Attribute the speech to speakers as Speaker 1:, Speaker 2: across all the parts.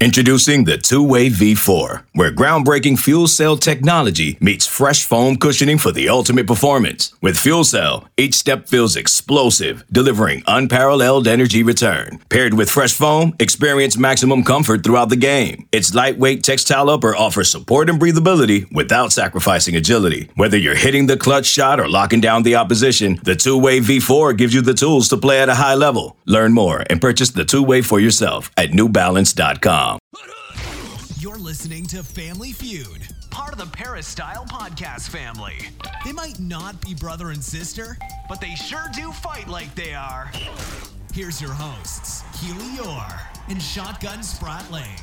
Speaker 1: Introducing the Two-Way V4, where groundbreaking fuel cell technology meets fresh foam cushioning for the ultimate performance. With fuel cell, each step feels explosive, delivering unparalleled energy return. Paired with fresh foam, experience maximum comfort throughout the game. Its lightweight textile upper offers support and breathability without sacrificing agility. Whether you're hitting the clutch shot or locking down the opposition, the Two-Way V4 gives you the tools to play at a high level. Learn more and purchase the Two-Way for yourself at newbalance.com.
Speaker 2: You're listening to Family Feud, part of the Paris Style Podcast family. They might not be brother and sister, but they sure do fight like they are. Here's your hosts, Keely Yore and Shotgun Spratling.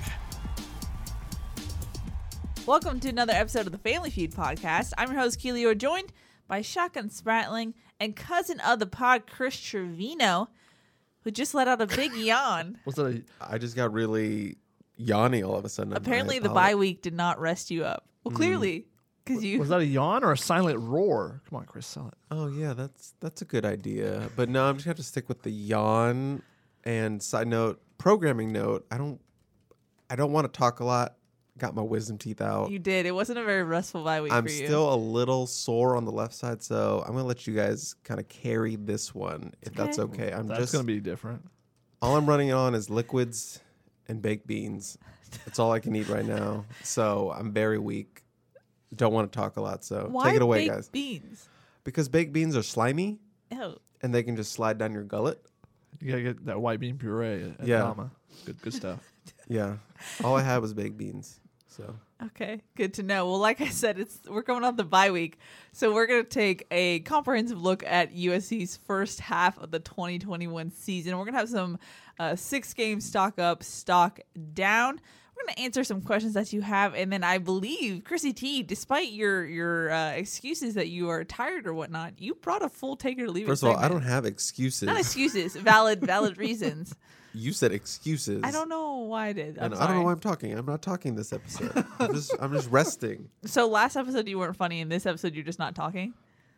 Speaker 3: Welcome to another episode of the Family Feud podcast. I'm your host, Keely Yore, joined by Shotgun Spratling and cousin of the pod, Chris Trevino, who just let out a big yawn.
Speaker 4: I just got really yawny all of a sudden.
Speaker 3: Apparently the bye week did not rest you up. Well, clearly, because you...
Speaker 5: Was that a yawn or a silent roar? Come on, Chris, sell it.
Speaker 4: Oh, yeah, that's a good idea. But no, I'm just going to have to stick with the yawn. And side note, programming note, I don't want to talk a lot. Got my wisdom teeth out.
Speaker 3: You did. It wasn't a very restful bye week for you.
Speaker 4: I'm still a little sore on the left side, so I'm going to let you guys kind of carry this one, if that's okay.
Speaker 5: That's going to be different.
Speaker 4: All I'm running on is liquids and baked beans. That's all I can eat right now. So I'm very weak. Don't want to talk a lot, so take it away, guys.
Speaker 3: Beans?
Speaker 4: Because baked beans are slimy,
Speaker 3: Ew.
Speaker 4: and they can just slide down your gullet.
Speaker 5: You got to get that white bean puree at
Speaker 4: Yeah.
Speaker 5: Mama. Good stuff.
Speaker 4: Yeah. All I had was baked beans. So
Speaker 3: Okay, good to know. Well, like I said, we're coming off the bye week, so we're going to take a comprehensive look at USC's first half of the 2021 season. We're going to have some 6-game stock up, stock down. We're going to answer some questions that you have, and then I believe, Chrissy T, despite your excuses that you are tired or whatnot, you brought a full take it or leave it
Speaker 4: first of all,
Speaker 3: segment.
Speaker 4: I don't have excuses.
Speaker 3: Not excuses, valid reasons.
Speaker 4: You said excuses.
Speaker 3: I don't know why I did.
Speaker 4: I don't know why I'm talking. I'm not talking this episode. I'm just resting.
Speaker 3: So last episode you weren't funny, and this episode you're just not talking?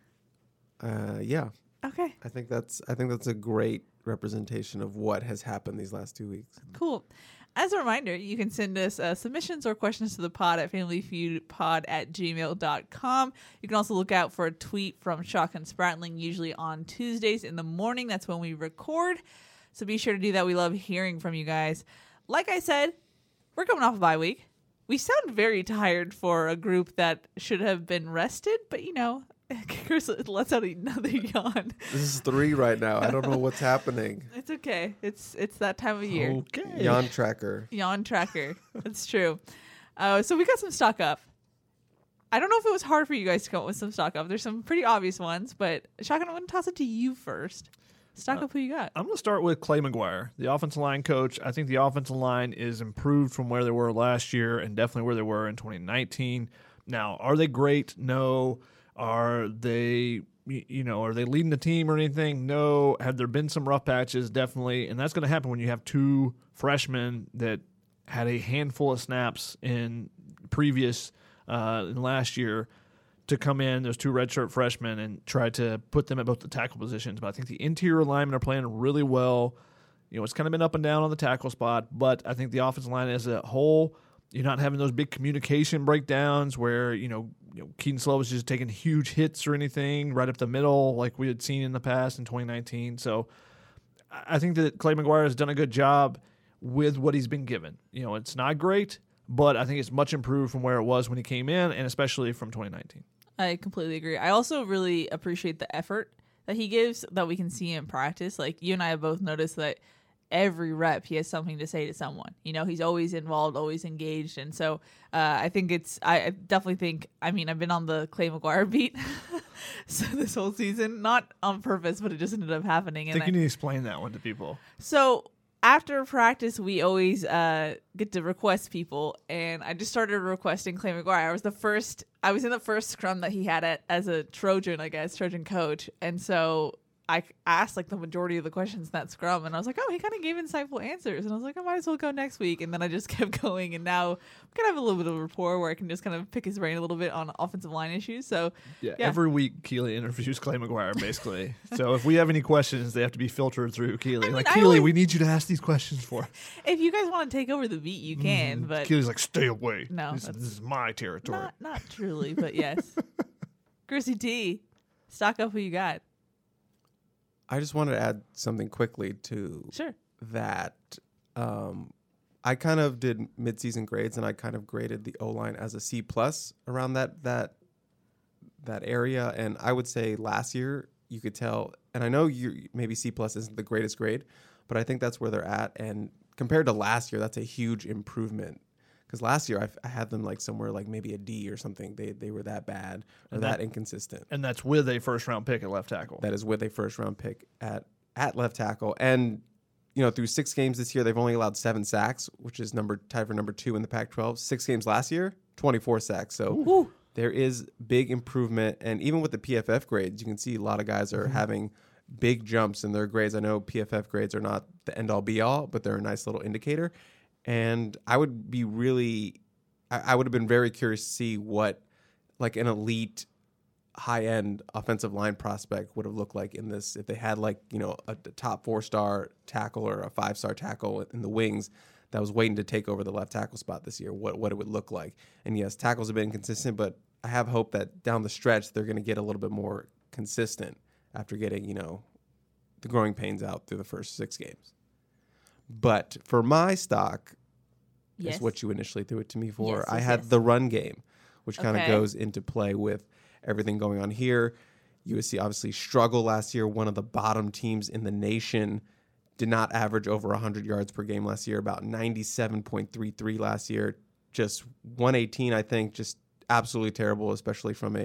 Speaker 4: Yeah.
Speaker 3: Okay.
Speaker 4: I think that's a great representation of what has happened these last 2 weeks.
Speaker 3: Cool. As a reminder, you can send us submissions or questions to the pod at familyfeudpod@gmail.com. You can also look out for a tweet from Shotgun Spratling, usually on Tuesdays in the morning. That's when we record. So be sure to do that. We love hearing from you guys. Like I said, we're coming off a bye week. We sound very tired for a group that should have been rested, but Chris lets out another yawn.
Speaker 4: This is 3 right now. I don't know what's happening.
Speaker 3: It's okay. It's that time of year.
Speaker 5: Okay.
Speaker 4: Yawn tracker.
Speaker 3: Yawn tracker. That's true. So we got some stock up. I don't know if it was hard for you guys to come up with some stock up. There's some pretty obvious ones, but Shotgun, I'm going to toss it to you first. Stock up who you got.
Speaker 5: I'm going to start with Clay McGuire, the offensive line coach. I think the offensive line is improved from where they were last year and definitely where they were in 2019. Now, are they great? No. Are they, are they leading the team or anything? No. Have there been some rough patches? Definitely. And that's going to happen when you have 2 freshmen that had a handful of snaps in previous in last year to come in, those 2 redshirt freshmen, and try to put them at both the tackle positions. But I think the interior linemen are playing really well. It's kind of been up and down on the tackle spot, but I think the offensive line as a whole, you're not having those big communication breakdowns where, Keaton Slovis is just taking huge hits or anything right up the middle like we had seen in the past in 2019. So I think that Clay McGuire has done a good job with what he's been given. It's not great, but I think it's much improved from where it was when he came in, and especially from 2019.
Speaker 3: I completely agree. I also really appreciate the effort that he gives that we can see in practice. Like, you and I have both noticed that every rep he has something to say to someone. He's always involved, always engaged. And so I definitely think, I've been on the Clay McGuire beat so this whole season, not on purpose, but it just ended up happening.
Speaker 5: I think you need to explain that one to people.
Speaker 3: So after practice, we always get to request people, and I just started requesting Clay McGuire. I was in the first scrum that he had as a Trojan, Trojan coach, and so I asked like the majority of the questions in that scrum, and I was like, oh, he kind of gave insightful answers, and I was like, I might as well go next week. And then I just kept going, and now I'm gonna have a little bit of rapport where I can just kind of pick his brain a little bit on offensive line issues. So
Speaker 5: yeah. Every week Keely interviews Clay McGuire basically. So if we have any questions, they have to be filtered through Keely. Keely, we need you to ask these questions for us.
Speaker 3: If you guys want to take over the beat, you can. But
Speaker 5: Keely's like, stay away.
Speaker 3: No,
Speaker 5: this is my territory.
Speaker 3: Not truly, but yes. Chrissy T, stock up who you got.
Speaker 4: I just wanted to add something quickly to that. I kind of did midseason grades, and I kind of graded the O-line as a C+ around that area. And I would say last year you could tell, and I know maybe C+ isn't the greatest grade, but I think that's where they're at. And compared to last year, that's a huge improvement. Because last year I had them like somewhere like maybe a D or something. They were that bad or that inconsistent.
Speaker 5: And that's with a first-round pick at left tackle.
Speaker 4: That is with a first-round pick at left tackle. And, through 6 games this year, they've only allowed 7 sacks, which is tied for number 2 in the Pac-12. 6 games last year, 24 sacks. So there is big improvement. And even with the PFF grades, you can see a lot of guys are having big jumps in their grades. I know PFF grades are not the end-all, be-all, but they're a nice little indicator. And I would have been very curious to see what like an elite high-end offensive line prospect would have looked like in this, if they had like, a top 4-star tackle or a 5-star tackle in the wings that was waiting to take over the left tackle spot this year, what it would look like. And yes, tackles have been inconsistent, but I have hope that down the stretch they're going to get a little bit more consistent after getting, the growing pains out through the first 6 games. But for my stock, is what you initially threw it to me for. I had the run game, which kind of goes into play with everything going on here. USC obviously struggled last year. One of the bottom teams in the nation, did not average over 100 yards per game last year, about 97.33 last year. Just 118, I think, just absolutely terrible, especially from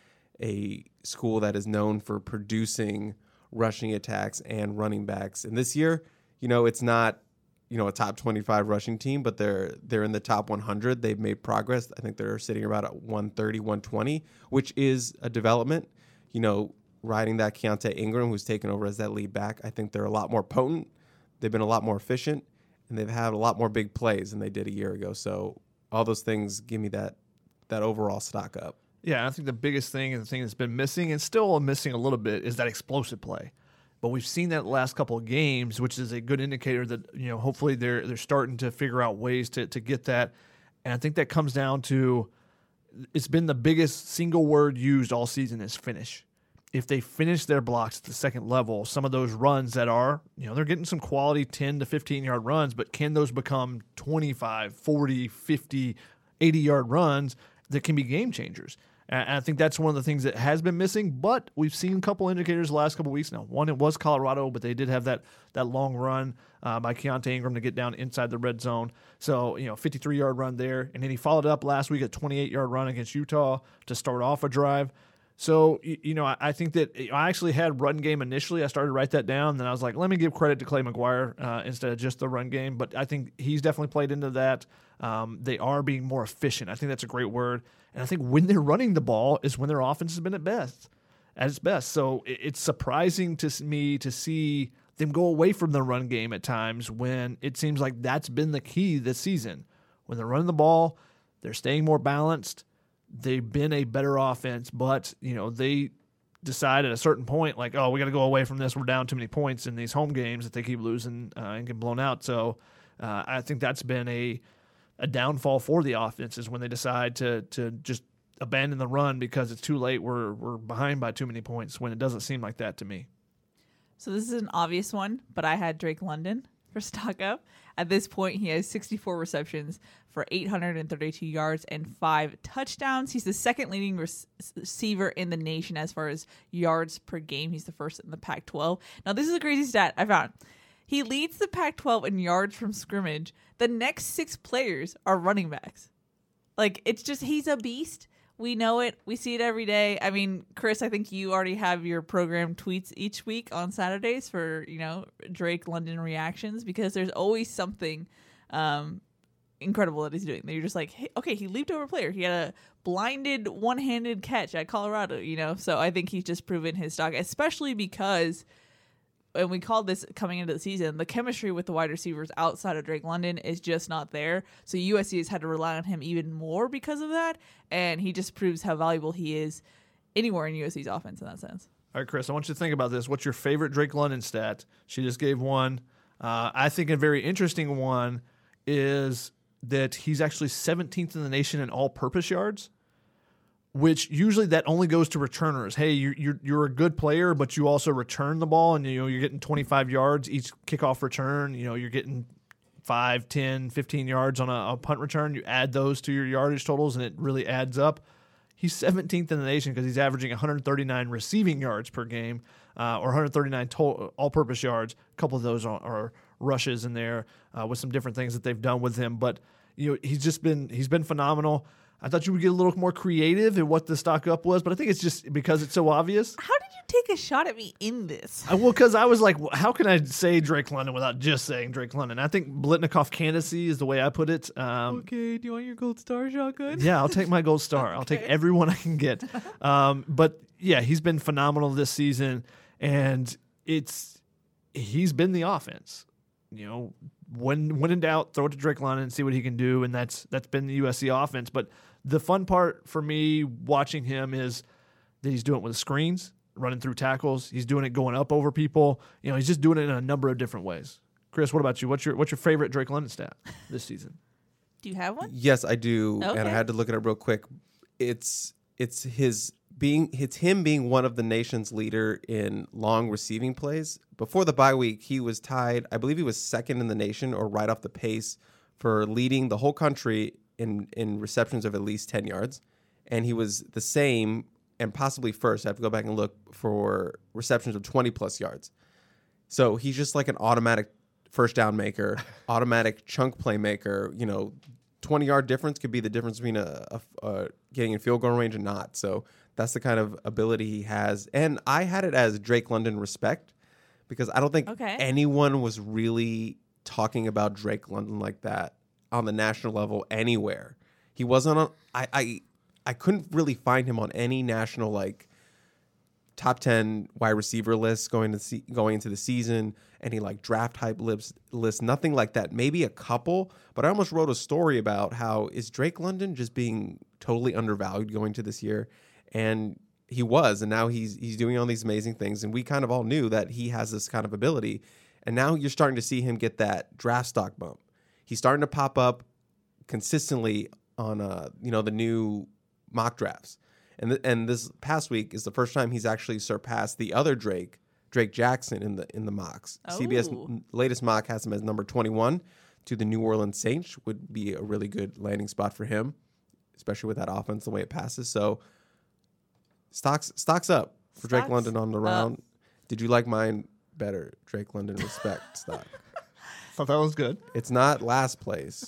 Speaker 4: a school that is known for producing rushing attacks and running backs. And this year, it's not, a top 25 rushing team, but they're in the top 100. They've made progress. I think they're sitting about at 130, 120, which is a development. Riding that Keontae Ingram, who's taken over as that lead back, I think they're a lot more potent. They've been a lot more efficient, and they've had a lot more big plays than they did a year ago. So all those things give me that overall stock up.
Speaker 5: Yeah, I think the biggest thing and the thing that's been missing and still missing a little bit is that explosive play. But we've seen that the last couple of games, which is a good indicator that, hopefully they're starting to figure out ways to get that. And I think that comes down to, it's been the biggest single word used all season is finish. If they finish their blocks at the second level, some of those runs that are, they're getting some quality 10 to 15-yard runs, but can those become 25, 40, 50, 80-yard runs that can be game changers? And I think that's one of the things that has been missing, but we've seen a couple indicators the last couple of weeks now. One, it was Colorado, but they did have that long run by Keontae Ingram to get down inside the red zone. So, 53-yard run there. And then he followed up last week a 28-yard run against Utah to start off a drive. So, I think that I actually had run game initially. I started to write that down, and then I was like, let me give credit to Clay McGuire instead of just the run game. But I think he's definitely played into that. They are being more efficient. I think that's a great word. And I think when they're running the ball is when their offense has been at its best. So it's surprising to me to see them go away from the run game at times when it seems like that's been the key this season. When they're running the ball, they're staying more balanced. They've been a better offense, but they decide at a certain point, like, oh, we got to go away from this. We're down too many points in these home games that they keep losing and get blown out. So I think that's been a downfall for the offense is when they decide to just abandon the run because it's too late. We're behind by too many points when it doesn't seem like that to me.
Speaker 3: So this is an obvious one, but I had Drake London for stock up. At this point, he has 64 receptions for 832 yards and 5 touchdowns. He's the second leading receiver in the nation as far as yards per game. He's the first in the Pac-12. Now, this is a crazy stat I found. He leads the Pac-12 in yards from scrimmage. The next 6 players are running backs. Like, it's just, he's a beast. We know it. We see it every day. I mean, Chris, I think you already have your program tweets each week on Saturdays for, Drake London reactions because there's always something incredible that he's doing. You're just like, hey, okay, he leaped over a player. He had a blinded one-handed catch at Colorado, So I think he's just proven his stock, especially because, and we called this coming into the season, the chemistry with the wide receivers outside of Drake London is just not there. So USC has had to rely on him even more because of that, and he just proves how valuable he is anywhere in USC's offense in that sense.
Speaker 5: All right, Chris, I want you to think about this. What's your favorite Drake London stat? She just gave one. I think a very interesting one is that he's actually 17th in the nation in all-purpose yards, which usually that only goes to returners. Hey, you're a good player, but you also return the ball, and you're getting 25 yards each kickoff return. You're getting 5, 10, 15 yards on a punt return. You add those to your yardage totals, and it really adds up. He's 17th in the nation because he's averaging 139 receiving yards per game, or 139 all-purpose yards. A couple of those are rushes in there with some different things that they've done with him. But he's been phenomenal. I thought you would get a little more creative in what the stock up was, but I think it's just because it's so obvious.
Speaker 3: How did you take a shot at me in this?
Speaker 5: Well, because I was like, how can I say Drake London without just saying Drake London? I think Blitnikoff candidacy is the way I put it.
Speaker 3: Okay, do you want your gold star shotgun?
Speaker 5: Yeah, I'll take my gold star. Okay. I'll take everyone I can get. But yeah, he's been phenomenal this season, and he's been the offense. When in doubt, throw it to Drake London and see what he can do, and that's been the USC offense. But the fun part for me watching him is that he's doing it with the screens, running through tackles. He's doing it going up over people. He's just doing it in a number of different ways. Chris, what about you? What's your favorite Drake London stat this season?
Speaker 3: Do you have one?
Speaker 4: Yes, I do,
Speaker 3: Okay.
Speaker 4: and I had to look it up real quick. It's him being one of the nation's leader in long receiving plays. Before the bye week, he was tied. I believe he was second in the nation or right off the pace for leading the whole country in receptions of at least 10 yards. And he was the same and possibly first. I have to go back and look for receptions of 20-plus yards. So he's just like an automatic first down maker, automatic chunk play maker. 20-yard difference could be the difference between getting in field goal range and not. So that's the kind of ability he has. And I had it as Drake London respect because I don't think anyone was really talking about Drake London like that on the national level anywhere. He wasn't on. I couldn't really find him on any national top 10 wide receiver lists going into the season, any draft hype list, nothing like that. Maybe a couple, but I almost wrote a story about how is Drake London just being totally undervalued going to this year, and he was, and now he's doing all these amazing things, and we kind of all knew that he has this kind of ability, and now you're starting to see him get that draft stock bump. He's starting to pop up consistently on the new mock drafts. And this past week is the first time he's actually surpassed the other Drake Jackson in the mocks.
Speaker 3: Oh.
Speaker 4: CBS latest mock has him as number 21 to the New Orleans Saints. Would be a really good landing spot for him, especially with that offense, the way it passes. So stocks up for Drake London on the round. Did you like mine better? Drake London respect stock.
Speaker 5: Thought that was good.
Speaker 4: It's not last place.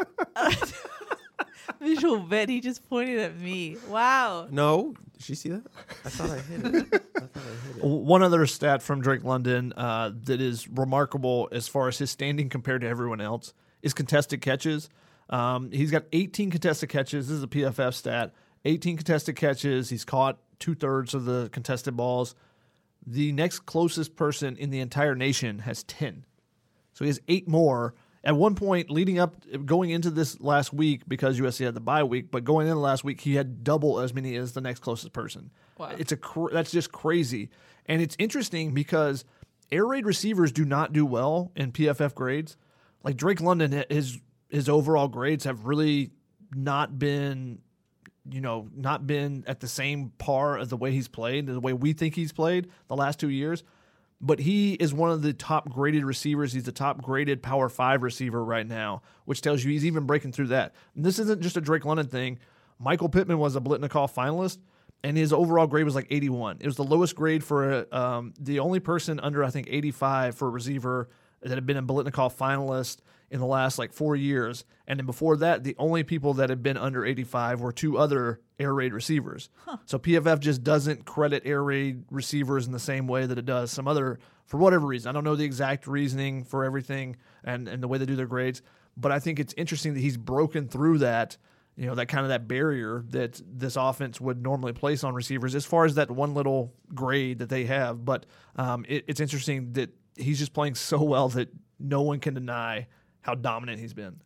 Speaker 3: Visual vet, he just pointed at me. Wow.
Speaker 4: No, did you see that? I thought I hit it.
Speaker 5: One other stat from Drake London that is remarkable as far as his standing compared to everyone else is contested catches. He's got 18 contested catches. This is a PFF stat. 18 contested catches. He's caught 2/3 of the contested balls. The next closest person in the entire nation has 10. So he has 8 more. At one point, going into this last week, because USC had the bye week, but going into last week, he had double as many as the next closest person.
Speaker 3: Wow.
Speaker 5: That's just crazy. And it's interesting because air raid receivers do not do well in PFF grades. Like Drake London, his overall grades have really not been at the same par as the way he's played, the way we think he's played the last 2 years. But he is one of the top-graded receivers. He's the top-graded Power 5 receiver right now, which tells you he's even breaking through that. And this isn't just a Drake London thing. Michael Pittman was a Blitnikoff finalist, and his overall grade was 81. It was the lowest grade for the only person under, I think, 85 for a receiver that had been a Blitnikoff finalist in the last 4 years. And then before that, the only people that had been under 85 were 2 other air raid receivers. So PFF just doesn't credit air raid receivers in the same way that it does some other, for whatever reason. I don't know the exact reasoning for everything and the way they do their grades, But I think it's interesting that he's broken through that, that kind of that barrier that this offense would normally place on receivers as far as that one little grade that they have. But it's interesting that he's just playing so well that no one can deny how dominant he's been.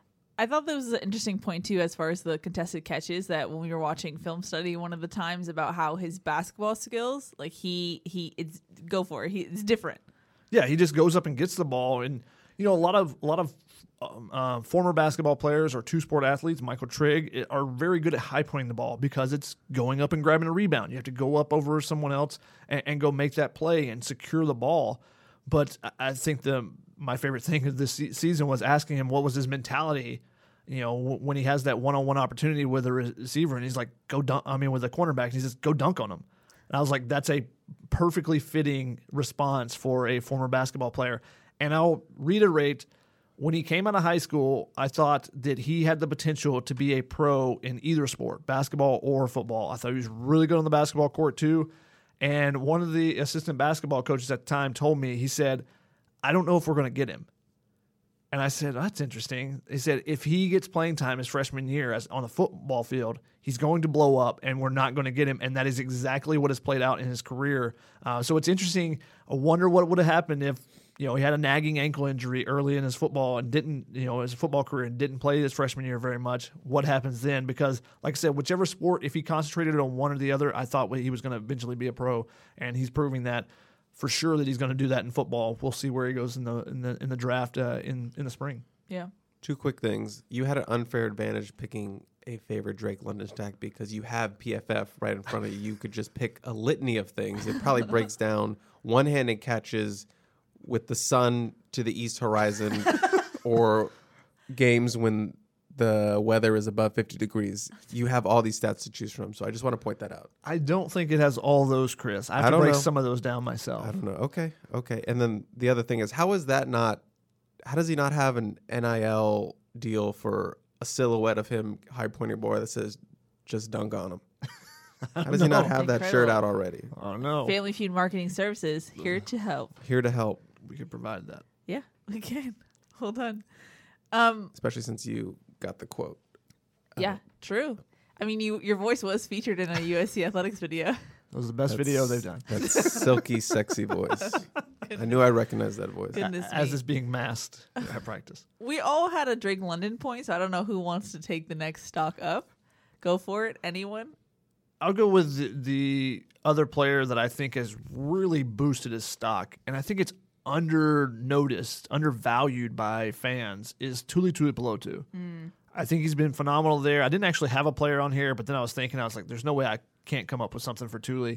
Speaker 3: I thought that was an interesting point too, as far as the contested catches. That when we were watching film study, one of the times about how his basketball skills, like it's go for it. It's different.
Speaker 5: Yeah, he just goes up and gets the ball, and a lot of former basketball players or two-sport athletes, Michael Trigg, are very good at high-pointing the ball because it's going up and grabbing a rebound. You have to go up over someone else and go make that play and secure the ball. But I think my favorite thing of this season was asking him what was his mentality, when he has that one-on-one opportunity with a receiver, and he's like, with a cornerback, and he says, go dunk on him. And I was like, that's a perfectly fitting response for a former basketball player. And I'll reiterate, when he came out of high school, I thought that he had the potential to be a pro in either sport, basketball or football. I thought he was really good on the basketball court too. And one of the assistant basketball coaches at the time told me, he said, I don't know if we're going to get him. And I said, that's interesting. He said, if he gets playing time his freshman year on the football field, he's going to blow up and we're not going to get him. And that is exactly what has played out in his career. So it's interesting. I wonder what would have happened if, he had a nagging ankle injury early in his football and didn't, his football career and didn't play his freshman year very much. What happens then? Because, like I said, whichever sport, if he concentrated on one or the other, I thought he was going to eventually be a pro, and he's proving that for sure that he's going to do that in football. We'll see where he goes in the draft in the spring.
Speaker 3: Yeah.
Speaker 4: Two quick things. You had an unfair advantage picking a favorite Drake London stack because you have PFF right in front of you. You could just pick a litany of things. It probably breaks down one-handed catches with the sun to the east horizon or games when the weather is above 50 degrees. You have all these stats to choose from, so I just want to point that out.
Speaker 5: I don't think it has all those, Chris. I have to break some of those down myself.
Speaker 4: I don't know. Okay. And then the other thing is, how does he not have an NIL deal for a silhouette of him high-pointing boy that says, just dunk on him? How does he not have that shirt out already?
Speaker 5: I don't know.
Speaker 3: Family Feud Marketing Services, here to help.
Speaker 4: Here to help.
Speaker 5: We could provide that.
Speaker 3: Yeah, we can. Hold on.
Speaker 4: Especially since you got the quote.
Speaker 3: Yeah, true. I mean, your voice was featured in a USC Athletics video.
Speaker 5: That was the best video they've done.
Speaker 4: That silky, sexy voice. I knew I recognized that voice.
Speaker 5: As is being masked at practice.
Speaker 3: We all had a Drake London point, so I don't know who wants to take the next stock up. Go for it. Anyone?
Speaker 5: I'll go with the other player that I think has really boosted his stock, and I think it's undervalued by fans, is Tuli Tuipulotu. I think he's been phenomenal there. I didn't actually have a player on here, but then I was like, there's no way I can't come up with something for Tuli.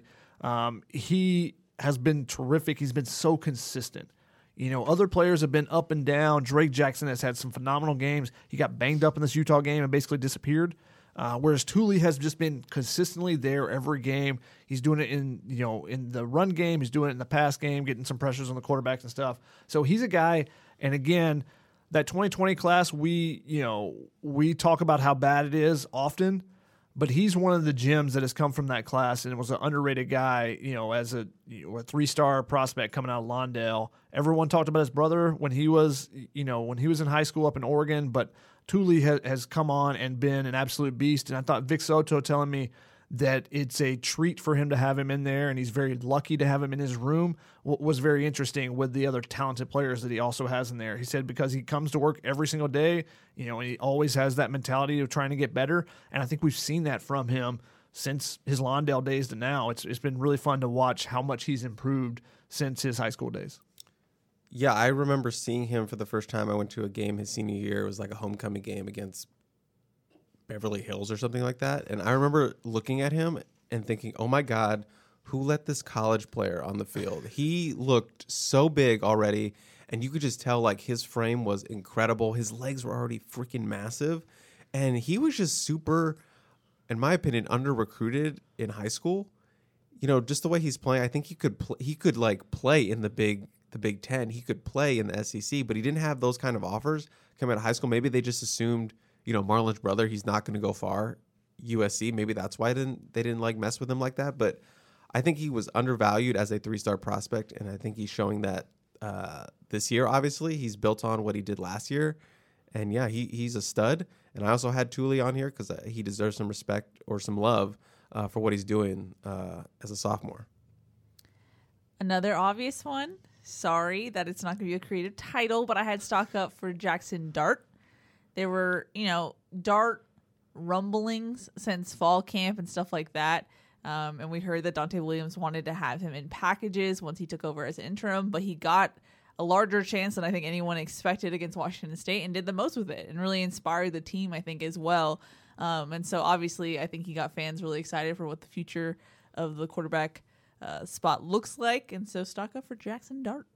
Speaker 5: He has been terrific. He's been so consistent. Other players have been up and down. Drake Jackson has had some phenomenal games. He got banged up in this Utah game and basically disappeared. Whereas Tuli has just been consistently there every game. He's doing it in the run game. He's doing it in the pass game, getting some pressures on the quarterbacks and stuff. So he's a guy. And again, that 2020 class, we talk about how bad it is often, but he's one of the gems that has come from that class and was an underrated guy. As a 3-star prospect coming out of Lawndale. Everyone talked about his brother when he was in high school up in Oregon, but Tuli has come on and been an absolute beast. And I thought Vic Soto telling me that it's a treat for him to have him in there, and he's very lucky to have him in his room, was very interesting with the other talented players that he also has in there. He said because he comes to work every single day, and he always has that mentality of trying to get better. And I think we've seen that from him since his Lawndale days to now. It's been really fun to watch how much he's improved since his high school days.
Speaker 4: Yeah, I remember seeing him for the first time. I went to a game his senior year. It was like a homecoming game against Beverly Hills or something like that. And I remember looking at him and thinking, oh my God, who let this college player on the field? He looked so big already, and you could just tell like his frame was incredible. His legs were already freaking massive, and he was just super, in my opinion, under-recruited in high school. Just the way he's playing, I think he could like play in the Big Ten. He could play in the SEC, but he didn't have those kind of offers coming out of high school. Maybe they just assumed, Marlon's brother, he's not going to go far. USC, maybe that's why they didn't like mess with him like that. But I think he was undervalued as a 3-star prospect, and I think he's showing that this year. Obviously, he's built on what he did last year, And yeah, he's a stud. And I also had Thule on here because he deserves some respect or some love for what he's doing as a sophomore.
Speaker 3: Another obvious one. Sorry that it's not going to be a creative title, but I had stock up for Jackson Dart. There were, Dart rumblings since fall camp and stuff like that. And we heard that Dante Williams wanted to have him in packages once he took over as interim, but he got a larger chance than I think anyone expected against Washington State and did the most with it and really inspired the team, I think, as well. And so obviously I think he got fans really excited for what the future of the quarterback spot looks like. And so stock up for Jackson Dart.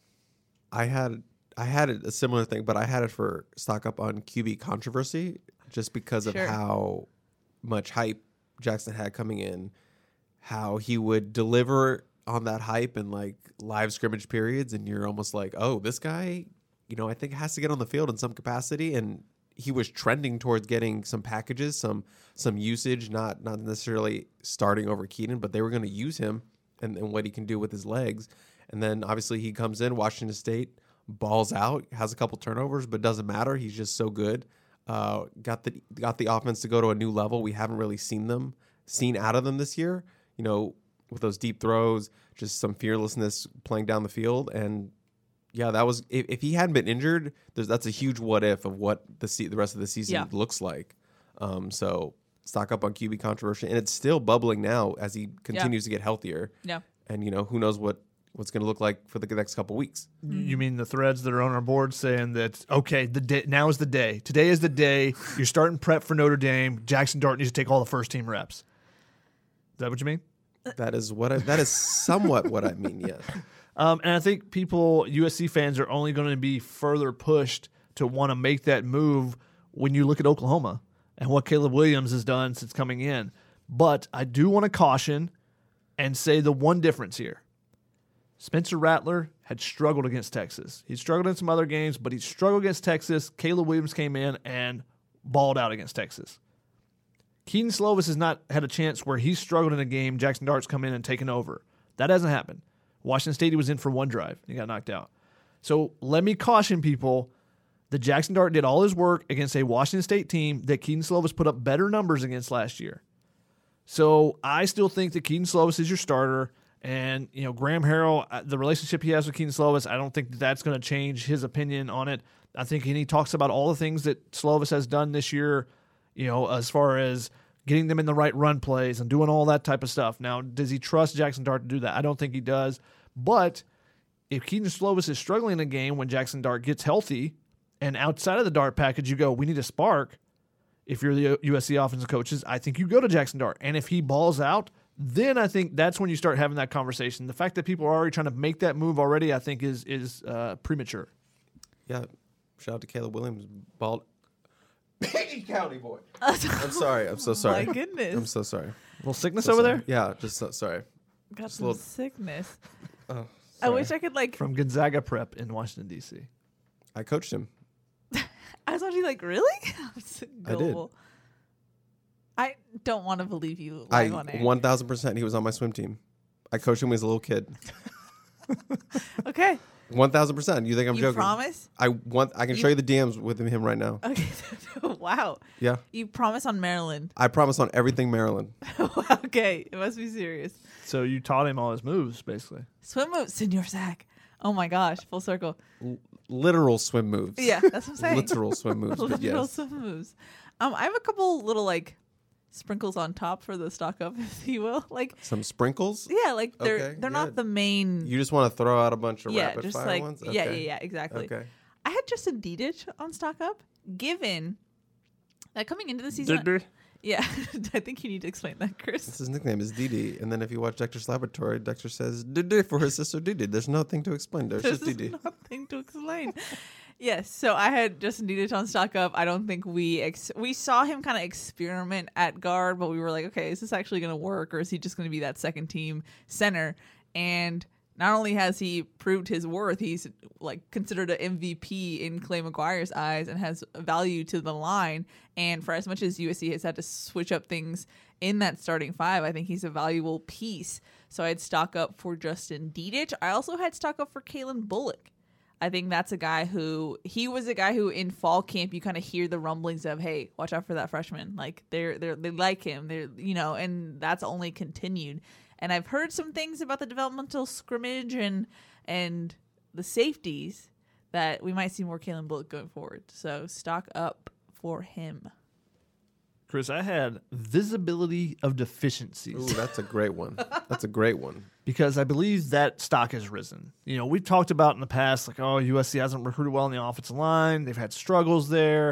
Speaker 4: I had a similar thing, but I had it for stock up on QB controversy just because of how much hype Jackson had coming in, how he would deliver on that hype in like live scrimmage periods, and you're almost like, oh, this guy, I think has to get on the field in some capacity, and he was trending towards getting some packages, some usage, not necessarily starting over Keenan, but they were going to use him and what he can do with his legs. And then obviously he comes in, Washington State, balls out, has a couple turnovers, but doesn't matter. He's just so good. Got the offense to go to a new level. We haven't really seen out of them this year, with those deep throws, just some fearlessness playing down the field. And yeah, that was, if he hadn't been injured, that's a huge what if of what the rest of the season looks like. So stock up on QB controversy, and it's still bubbling now as he continues to get healthier.
Speaker 3: Yeah.
Speaker 4: And who knows what's going to look like for the next couple weeks.
Speaker 5: You mean the threads that are on our board saying that, okay, now is the day. Today is the day. You're starting prep for Notre Dame. Jackson Dart needs to take all the first team reps. Is that what you mean?
Speaker 4: That is somewhat what I mean, yes.
Speaker 5: And I think USC fans are only going to be further pushed to want to make that move when you look at Oklahoma and what Caleb Williams has done since coming in. But I do want to caution and say the one difference here. Spencer Rattler had struggled against Texas. He struggled in some other games, but he struggled against Texas. Caleb Williams came in and balled out against Texas. Keaton Slovis has not had a chance where he's struggled in a game, Jackson Dart's come in and taken over. That hasn't happened. Washington State, he was in for one drive. He got knocked out. So let me caution people that Jackson Dart did all his work against a Washington State team that Keaton Slovis put up better numbers against last year. So I still think that Keaton Slovis is your starter. And, Graham Harrell, the relationship he has with Keaton Slovis, I don't think that's going to change his opinion on it. I think he talks about all the things that Slovis has done this year, as far as getting them in the right run plays and doing all that type of stuff. Now, does he trust Jackson Dart to do that? I don't think he does. But if Keaton Slovis is struggling in a game when Jackson Dart gets healthy and outside of the Dart package you go, we need a spark. If you're the USC offensive coaches, I think you go to Jackson Dart. And if he balls out, then I think that's when you start having that conversation. The fact that people are already trying to make that move already, I think, is premature.
Speaker 4: Yeah. Shout out to Caleb Williams. Bald. PG County boy. I'm sorry. I'm so sorry.
Speaker 3: My goodness.
Speaker 4: I'm so sorry.
Speaker 5: A little sickness over there?
Speaker 4: Yeah, just sorry.
Speaker 3: Got
Speaker 4: just
Speaker 3: some sickness.
Speaker 4: Oh,
Speaker 3: I wish I could
Speaker 5: From Gonzaga Prep in Washington, D.C.
Speaker 4: I coached him.
Speaker 3: I was actually like, really?
Speaker 4: I did.
Speaker 3: I don't want to believe you live on air.
Speaker 4: 1,000%. He was on my swim team. I coached him when he was a little kid.
Speaker 3: Okay.
Speaker 4: 1,000%. You think I'm joking?
Speaker 3: You promise?
Speaker 4: I can show you the DMs with him right now.
Speaker 3: Okay. Wow.
Speaker 4: Yeah.
Speaker 3: You promise on Maryland.
Speaker 4: I promise on everything Maryland.
Speaker 3: Okay. It must be serious.
Speaker 5: So you taught him all his moves, basically.
Speaker 3: Swim moves, Senor Zach. Oh my gosh. Full circle.
Speaker 4: Literal swim moves.
Speaker 3: Yeah, that's what I'm saying.
Speaker 4: Literal swim moves. But
Speaker 3: Literal
Speaker 4: yes.
Speaker 3: swim moves. I have a couple little sprinkles on top for the stock up, if you will.
Speaker 4: Some sprinkles?
Speaker 3: Yeah, they're not the main.
Speaker 4: You just want to throw out a bunch of rapid fire ones?
Speaker 3: Okay. Yeah, exactly.
Speaker 4: Okay.
Speaker 3: I had Justin Dedich on stock up, given that coming into the season. Yeah, I think you need to explain that, Chris.
Speaker 4: His nickname is Didi, and then if you watch Dexter's Laboratory, Dexter says Didi for his sister Didi. There's nothing to explain. There's just Didi.
Speaker 3: Nothing to explain. Yes, so I had Justin Dedich on stock up. I don't think we saw him kind of experiment at guard, but we were like, okay, is this actually going to work, or is he just going to be that second team center? And not only has he proved his worth, he's considered an MVP in Clay McGuire's eyes and has value to the line. And for as much as USC has had to switch up things in that starting five, I think he's a valuable piece. So I had stock up for Justin Dedich. I also had stock up for Kalen Bullock. I think that's a guy who in fall camp you kind of hear the rumblings of, hey, watch out for that freshman. Like they like him. And that's only continued. And I've heard some things about the developmental scrimmage and the safeties that we might see more Kalen Bullock going forward. So stock up for him.
Speaker 5: Chris, I had visibility of deficiencies.
Speaker 4: Ooh, that's a great one. That's a great one.
Speaker 5: Because I believe that stock has risen. We've talked about in the past, like, USC hasn't recruited well on the offensive line. They've had struggles there.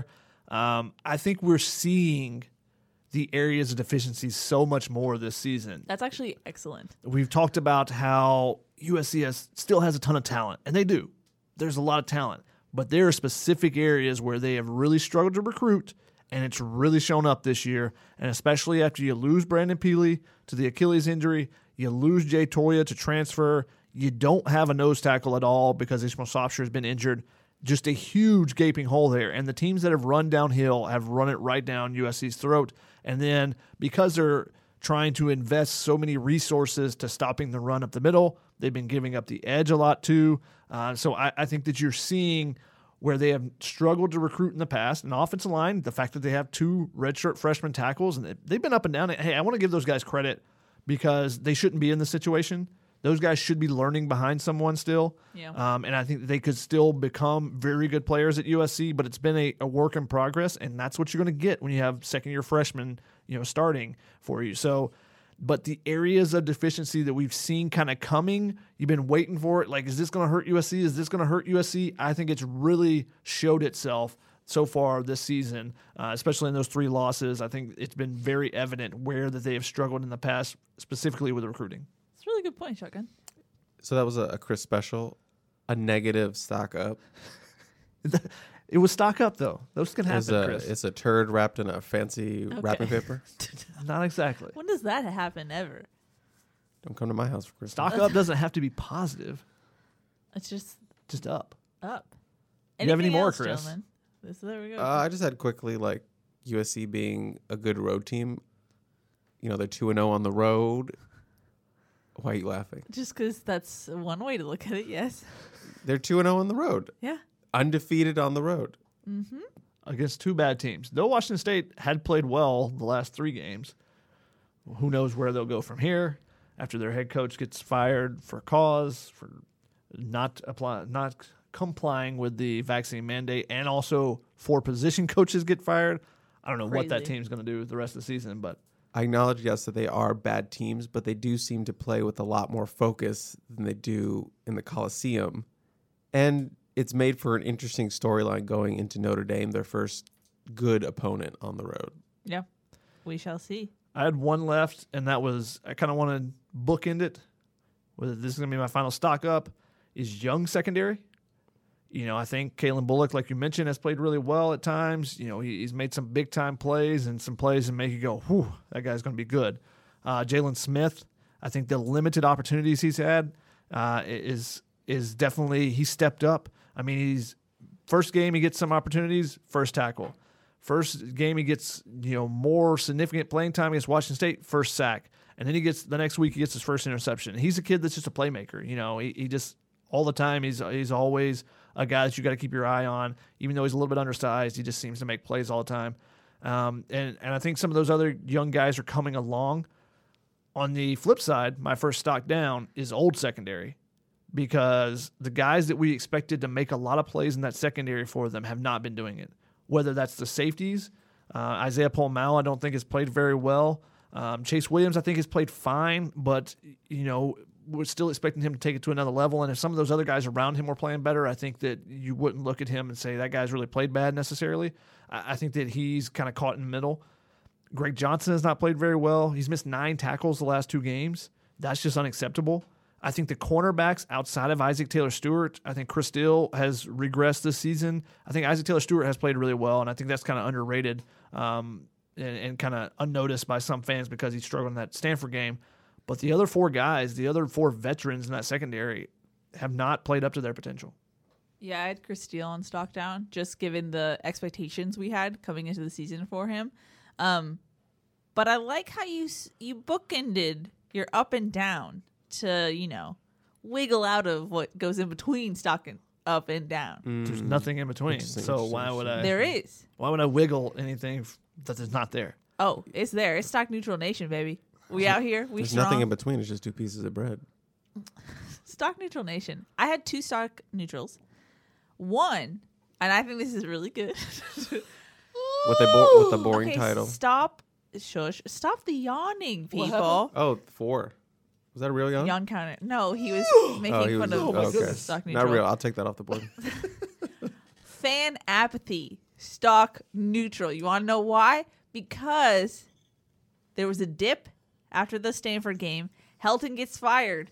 Speaker 5: I think we're seeing the areas of deficiencies so much more this season.
Speaker 3: That's actually excellent.
Speaker 5: We've talked about how USC still has a ton of talent, and they do. There's a lot of talent. But there are specific areas where they have really struggled to recruit, and it's really shown up this year. And especially after you lose Brandon Peely to the Achilles injury, you lose Jay Toya to transfer, you don't have a nose tackle at all because Ishmael Sopsher has been injured. Just a huge gaping hole there. And the teams that have run downhill have run it right down USC's throat. And then because they're trying to invest so many resources to stopping the run up the middle, they've been giving up the edge a lot too. So I think that you're seeing where they have struggled to recruit in the past. An offensive line, the fact that they have 2 redshirt freshman tackles, and they've been up and down. Hey, I want to give those guys credit because they shouldn't be in this situation. Those guys should be learning behind someone still.
Speaker 3: Yeah.
Speaker 5: And I think they could still become very good players at USC, but it's been a work in progress, and that's what you're going to get when you have second-year freshmen, starting for you. So, but the areas of deficiency that we've seen kind of coming, you've been waiting for it. Like, is this going to hurt USC? Is this going to hurt USC? I think it's really showed itself so far this season, especially in those 3 losses. I think it's been very evident where that they have struggled in the past, specifically with recruiting.
Speaker 3: It's a really good point, Shotgun.
Speaker 4: So that was a Chris special, a negative stock up.
Speaker 5: It was stock up, though. Those can happen, Chris.
Speaker 4: It's a turd wrapped in a fancy wrapping paper.
Speaker 5: Not exactly.
Speaker 3: When does that happen ever?
Speaker 4: Don't come to my house for Christmas.
Speaker 5: Stock up doesn't have to be positive.
Speaker 3: It's just
Speaker 5: up.
Speaker 3: up.
Speaker 5: You have any
Speaker 3: Anything
Speaker 5: more,
Speaker 3: else,
Speaker 5: Chris?
Speaker 3: gentlemen? There we go.
Speaker 4: I just had quickly, like, USC being a good road team. They're 2-0 on the road. Why are you laughing?
Speaker 3: Just because that's one way to look at it, yes.
Speaker 4: They're 2-0 on the road.
Speaker 3: Yeah.
Speaker 4: Undefeated on the road.
Speaker 3: Mm-hmm.
Speaker 5: Against 2 bad teams. Though Washington State had played well the last 3 games, who knows where they'll go from here after their head coach gets fired for cause, for not complying with the vaccine mandate, and also 4 position coaches get fired. I don't know what that team's going to do the rest of the season, but
Speaker 4: I acknowledge, yes, that they are bad teams, but they do seem to play with a lot more focus than they do in the Coliseum. And it's made for an interesting storyline going into Notre Dame, their first good opponent on the road.
Speaker 3: Yeah. We shall see.
Speaker 5: I had one left, and that was, I kind of want to bookend it. Whether this is going to be my final stock up, is young secondary. I think Kalen Bullock, like you mentioned, has played really well at times. He's made some big-time plays and some plays that make you go, whew, that guy's going to be good. Jalen Smith, I think the limited opportunities he's had is definitely, he stepped up. I mean, first game he gets some opportunities, first tackle. First game he gets, more significant playing time against Washington State, first sack. And then the next week he gets his first interception. He's a kid that's just a playmaker. He just, all the time, he's always a guy that you got to keep your eye on. Even though he's a little bit undersized, he just seems to make plays all the time. And I think some of those other young guys are coming along. On the flip side, my first stock down is old secondary, because the guys that we expected to make a lot of plays in that secondary for them have not been doing it. Whether that's the safeties, Isaiah Paul-Mal I don't think has played very well. Chase Williams I think has played fine, but we're still expecting him to take it to another level. And if some of those other guys around him were playing better, I think that you wouldn't look at him and say that guy's really played bad necessarily. I think that he's kind of caught in the middle. Greg Johnson has not played very well. He's missed 9 tackles the last 2 games. That's just unacceptable. I think the cornerbacks outside of Isaac Taylor-Stewart, I think Chris Steele has regressed this season. I think Isaac Taylor-Stewart has played really well, and I think that's kind of underrated and kind of unnoticed by some fans because he struggled in that Stanford game. But the other 4 guys, the other 4 veterans in that secondary have not played up to their potential.
Speaker 3: Yeah, I had Chris Steele on stock down, just given the expectations we had coming into the season for him. But I like how you bookended your up and down to, wiggle out of what goes in between stock up and down.
Speaker 5: There's nothing in between.
Speaker 4: Interesting,
Speaker 5: So
Speaker 4: interesting,
Speaker 5: why would I?
Speaker 3: There is.
Speaker 5: Why would I wiggle anything that is not there?
Speaker 3: Oh, it's there. It's stock neutral nation, baby. We out here. We
Speaker 4: There's
Speaker 3: strong.
Speaker 4: nothing in between. It's just 2 pieces of bread.
Speaker 3: Stock neutral nation. I had 2 stock neutrals. One, and I think this is really good.
Speaker 4: With the boring
Speaker 3: Okay,
Speaker 4: title.
Speaker 3: Stop. Shush. Stop the yawning, people.
Speaker 4: Oh, 4. Was that a real yawn?
Speaker 3: Yawn counter. No, he was making fun of
Speaker 4: okay.
Speaker 3: stock neutral.
Speaker 4: Not real. I'll take that off the board.
Speaker 3: Fan apathy. Stock neutral. You want to know why? Because there was a dip after the Stanford game. Helton gets fired.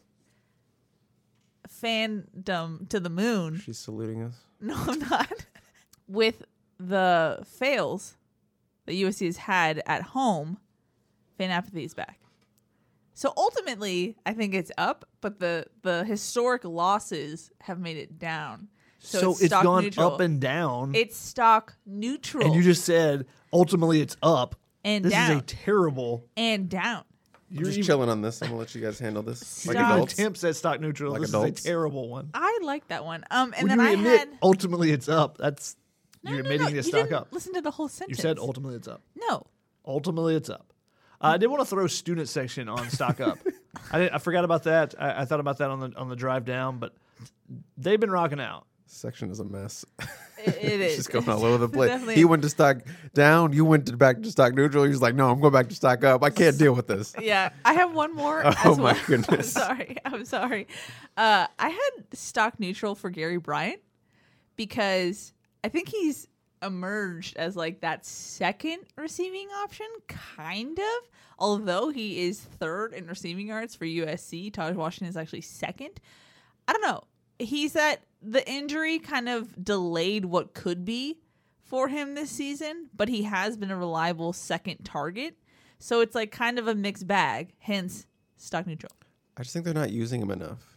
Speaker 3: Fandom to the moon.
Speaker 4: She's saluting us.
Speaker 3: No, I'm not. With the fails that USC has had at home, fan apathy is back. So ultimately, I think it's up, but the historic losses have made it down. So
Speaker 5: it's
Speaker 3: stock
Speaker 5: gone
Speaker 3: neutral.
Speaker 5: up and down.
Speaker 3: It's stock neutral.
Speaker 5: And you just said ultimately it's up.
Speaker 3: And
Speaker 5: this
Speaker 3: down.
Speaker 5: is a terrible.
Speaker 3: and down.
Speaker 4: I'm just chilling on this. I'm going to let you guys handle this. Like
Speaker 3: Stop.
Speaker 4: adults.
Speaker 5: Tim said stock neutral.
Speaker 4: Like
Speaker 5: this
Speaker 4: adults.
Speaker 5: is a terrible one.
Speaker 3: I like that one. And
Speaker 5: When
Speaker 3: then
Speaker 5: you
Speaker 3: I
Speaker 5: admit
Speaker 3: had
Speaker 5: ultimately it's up, that's you're
Speaker 3: no,
Speaker 5: admitting
Speaker 3: no,
Speaker 5: it's
Speaker 3: you
Speaker 5: stock
Speaker 3: didn't
Speaker 5: up.
Speaker 3: Listen to the whole
Speaker 5: You
Speaker 3: sentence.
Speaker 5: said ultimately it's up.
Speaker 3: No.
Speaker 5: Ultimately it's up. I did want to throw student section on stock up. I forgot about that. I thought about that on the drive down, but they've been rocking out.
Speaker 4: Section is a mess.
Speaker 3: It
Speaker 4: It's
Speaker 3: is.
Speaker 4: just going all over the place.
Speaker 3: Definitely.
Speaker 4: He went to stock down. You went back to stock neutral. He was like, no, I'm going back to stock up. I can't deal with this.
Speaker 3: Yeah, I have one more.
Speaker 4: Oh,
Speaker 3: as
Speaker 4: my
Speaker 3: well.
Speaker 4: goodness.
Speaker 3: I'm sorry. I had stock neutral for Gary Bryant because I think he's emerged as like that second receiving option, kind of. Although he is third in receiving yards for USC, Taj Washington is actually second. I don't know. He's that the injury kind of delayed what could be for him this season, but he has been a reliable second target. So it's like kind of a mixed bag, hence stock neutral.
Speaker 4: I just think they're not using him enough.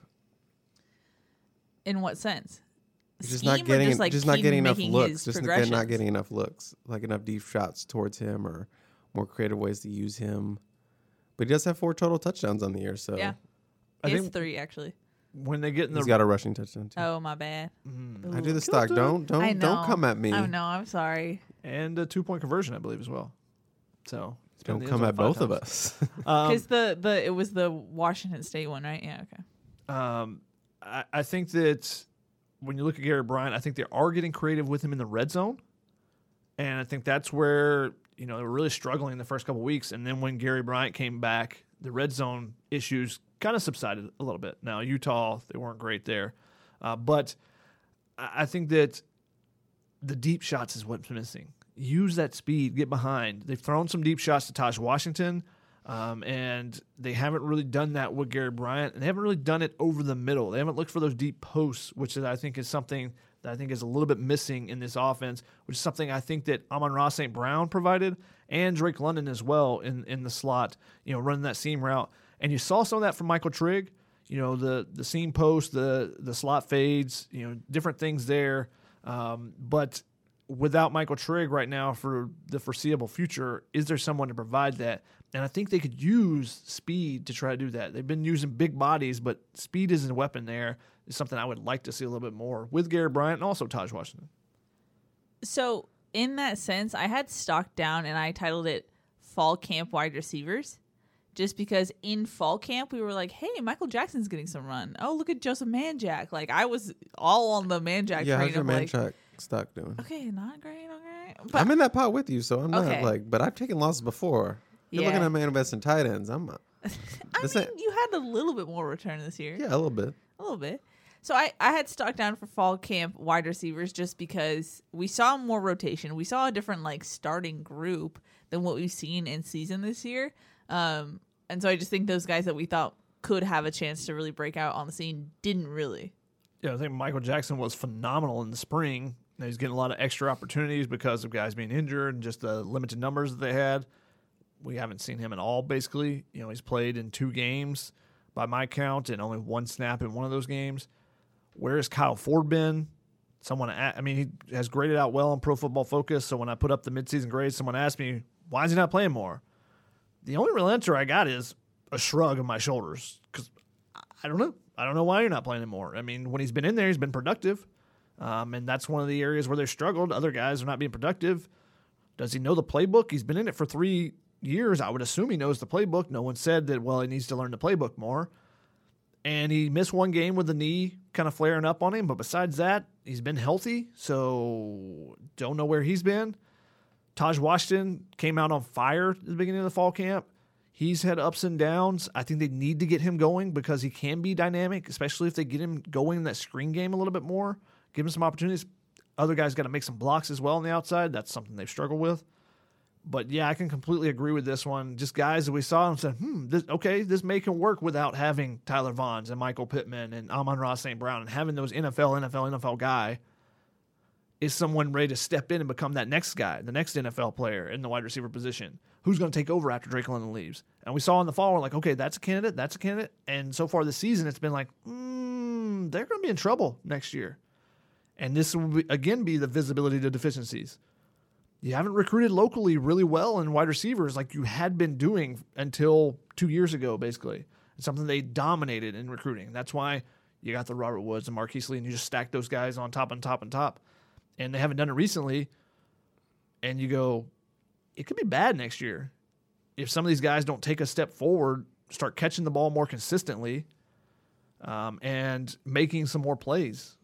Speaker 3: In what sense?
Speaker 4: Just
Speaker 3: Scheme
Speaker 4: not
Speaker 3: or
Speaker 4: getting
Speaker 3: just, like,
Speaker 4: just not
Speaker 3: keep
Speaker 4: getting enough
Speaker 3: making
Speaker 4: looks.
Speaker 3: his
Speaker 4: Just they're
Speaker 3: progressions?
Speaker 4: not getting enough looks, like enough deep shots towards him or more creative ways to use him. But he does have 4 total touchdowns on the year, so
Speaker 3: Yeah.
Speaker 5: I
Speaker 3: It's
Speaker 5: think
Speaker 3: 3 actually.
Speaker 5: when they get in the
Speaker 4: he's got a rushing touchdown too.
Speaker 3: Oh, my bad.
Speaker 4: I do the stock. Don't
Speaker 3: I know.
Speaker 4: don't come at me.
Speaker 3: I know. I'm sorry.
Speaker 5: and a 2-point conversion, I believe, as well. So it's been
Speaker 4: Don't
Speaker 5: in the
Speaker 4: come
Speaker 5: end
Speaker 4: at
Speaker 5: zone
Speaker 4: both
Speaker 5: 5
Speaker 4: of
Speaker 5: times.
Speaker 4: us.
Speaker 3: Because it was the Washington State one, right? Yeah. Okay.
Speaker 5: I think that when you look at Gary Bryant, I think they are getting creative with him in the red zone. And I think that's where, they were really struggling the first couple weeks. And then when Gary Bryant came back, the red zone issues kind of subsided a little bit. Now, Utah, they weren't great there. But I think that the deep shots is what's missing. Use that speed, get behind. They've thrown some deep shots to Taj Washington. And they haven't really done that with Gary Bryant, and they haven't really done it over the middle. They haven't looked for those deep posts, which I think is something that I think is a little bit missing in this offense, which is something I think that Amon-Ra St. Brown provided and Drake London as well in the slot, running that seam route. And you saw some of that from Michael Trigg, the seam post, the slot fades, different things there. But without Michael Trigg right now for the foreseeable future, is there someone to provide that? And I think they could use speed to try to do that. They've been using big bodies, but speed is a weapon there. It's something I would like to see a little bit more with Gary Bryant and also Taj Washington.
Speaker 3: So in that sense, I had stock down and I titled it Fall Camp Wide Receivers. Just because in fall camp, we were like, hey, Michael Jackson's getting some run. Oh, look at Joseph Manjack. Like, I was all on the Manjack
Speaker 4: Yeah,
Speaker 3: train.
Speaker 4: how's your
Speaker 3: of like,
Speaker 4: Manjack stock doing?
Speaker 3: okay, not great, okay. But
Speaker 4: I'm in that pot with you, so I'm
Speaker 3: Okay.
Speaker 4: not but I've taken losses before. You're
Speaker 3: Yeah.
Speaker 4: looking at man investing tight ends. I'm
Speaker 3: I
Speaker 4: this
Speaker 3: mean,
Speaker 4: ain't-
Speaker 3: you had a little bit more return this year.
Speaker 4: yeah, a little bit.
Speaker 3: A little bit. So I had stock down for fall camp wide receivers just because we saw more rotation. We saw a different starting group than what we've seen in season this year. And so I just think those guys that we thought could have a chance to really break out on the scene didn't really.
Speaker 5: Yeah, I think Michael Jackson was phenomenal in the spring. He's getting a lot of extra opportunities because of guys being injured and just the limited numbers that they had. We haven't seen him at all, basically. He's played in 2 games by my count and only 1 snap in one of those games. Where has Kyle Ford been? He has graded out well on Pro Football Focus, so when I put up the midseason grades, someone asked me, why is he not playing more? The only real answer I got is a shrug of my shoulders because I don't know. I don't know why you're not playing him more. I mean, when he's been in there, he's been productive. And that's one of the areas where they've struggled. Other guys are not being productive. Does he know the playbook? He's been in it for 3 years. I would assume he knows the playbook. No one said that, well, he needs to learn the playbook more. And he missed one game with the knee kind of flaring up on him. But besides that, he's been healthy. So don't know where he's been. Taj Washington came out on fire at the beginning of the fall camp. He's had ups and downs. I think they need to get him going because he can be dynamic, especially if they get him going in that screen game a little bit more. Give him some opportunities. Other guys got to make some blocks as well on the outside. That's something they've struggled with. But, yeah, I can completely agree with this one. Just guys that we saw and said, this may can work without having Tyler Vaughns and Michael Pittman and Amon-Ra St. Brown and having those NFL guy. Is someone ready to step in and become that next guy, the next NFL player in the wide receiver position? Who's going to take over after Drake London leaves? And we saw in the fall, we're like, okay, that's a candidate. And so far this season, it's been like, they're going to be in trouble next year. And this will again be the visibility to deficiencies. You haven't recruited locally really well in wide receivers like you had been doing until 2 years ago, basically. It's something they dominated in recruiting. That's why you got the Robert Woods and Marquise Lee, and you just stack those guys on top and top and top. And they haven't done it recently. And you go, it could be bad next year if some of these guys don't take a step forward, start catching the ball more consistently, and making some more plays.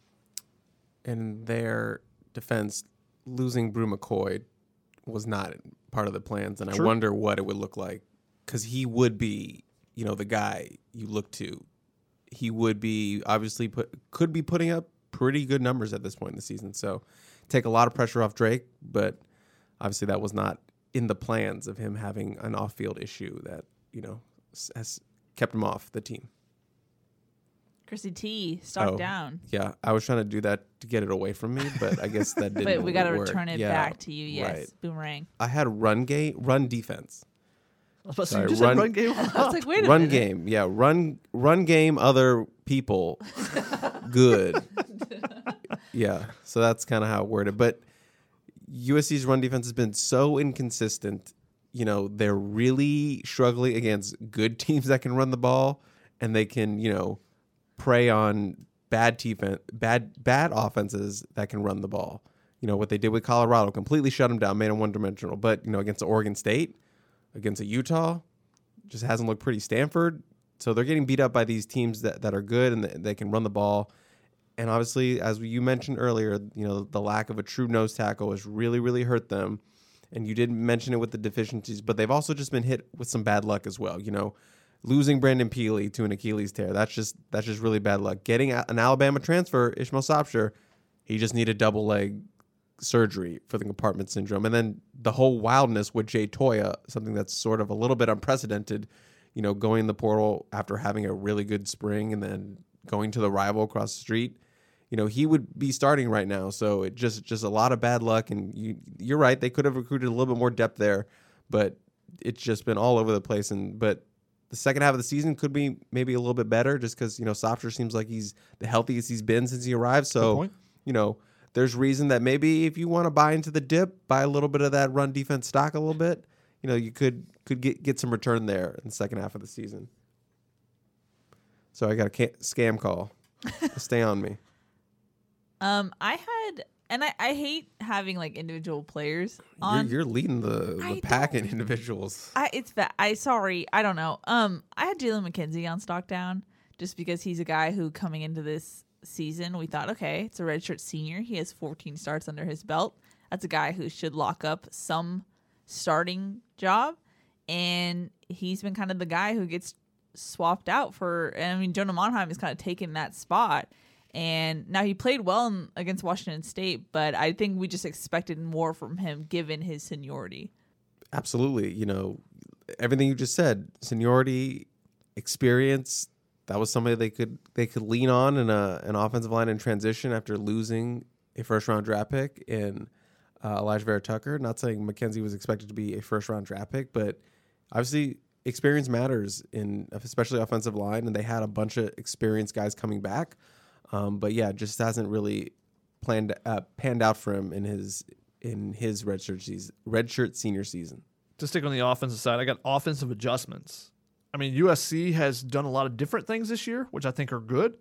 Speaker 4: In their defense, losing Brew McCoy was not part of the plans, and
Speaker 5: True.
Speaker 4: I wonder what it would look like because he would be, the guy you look to. He would be obviously could be putting up pretty good numbers at this point in the season. So take a lot of pressure off Drake, but obviously that was not in the plans of him having an off-field issue that, has kept him off the team.
Speaker 3: Chrissy T, stock down.
Speaker 4: Yeah, I was trying to do that to get it away from me, but I guess that didn't
Speaker 3: But we got to
Speaker 4: work.
Speaker 3: return it
Speaker 4: Yeah,
Speaker 3: back to you. Yes,
Speaker 4: right.
Speaker 3: Boomerang.
Speaker 4: I had run defense.
Speaker 5: I was about to say,
Speaker 4: Sorry,
Speaker 5: you just
Speaker 4: run-
Speaker 5: had run game.
Speaker 3: I was like, wait a
Speaker 4: Run
Speaker 3: minute.
Speaker 4: game, yeah, run game. Other people, good. Yeah, so that's kind of how it worded. But USC's run defense has been so inconsistent. They're really struggling against good teams that can run the ball, and they can, prey on bad offenses that can run the ball. What they did with Colorado, completely shut them down, made them one-dimensional. But, against Oregon State, against Utah, just hasn't looked pretty. Stanford, so they're getting beat up by these teams that are good and they can run the ball. And obviously, as you mentioned earlier, the lack of a true nose tackle has really, really hurt them. And you did mention it with the deficiencies, but they've also just been hit with some bad luck as well. Losing Brandon Peely to an Achilles tear, that's just really bad luck. Getting an Alabama transfer, Ishmael Sopsher, he just needed double leg surgery for the compartment syndrome. And then the whole wildness with Jay Toya, something that's sort of a little bit unprecedented, going in the portal after having a really good spring and then going to the rival across the street. He would be starting right now. So it just a lot of bad luck. And you're right, they could have recruited a little bit more depth there, but it's just been all over the place. But the second half of the season could be maybe a little bit better just because, Sopsher seems like he's the healthiest he's been since he arrived. So, there's reason that maybe if you want to buy into the dip, buy a little bit of that run defense stock a little bit, you could get some return there in the second half of the season. So I got a scam call. Stay on me.
Speaker 3: I hate having like individual players on.
Speaker 4: You're leading the pack in individuals.
Speaker 3: It's bad. I don't know. I had Jalen McKenzie on stock down just because he's a guy who coming into this season, we thought, okay, it's a redshirt senior. He has 14 starts under his belt. That's a guy who should lock up some starting job. And he's been kind of the guy who gets swapped out Jonah Monheim has kind of taken that spot. And now he played well against Washington State, but I think we just expected more from him given his seniority.
Speaker 4: Absolutely. Everything you just said, seniority, experience, that was somebody they could lean on in an offensive line in transition after losing a first-round draft pick in Elijah Vera Tucker. Not saying McKenzie was expected to be a first-round draft pick, but obviously experience matters in especially offensive line, and they had a bunch of experienced guys coming back. But yeah, just hasn't really panned out for him in his redshirt senior season.
Speaker 5: To stick on the offensive side, I got offensive adjustments. I mean, USC has done a lot of different things this year, which I think are good.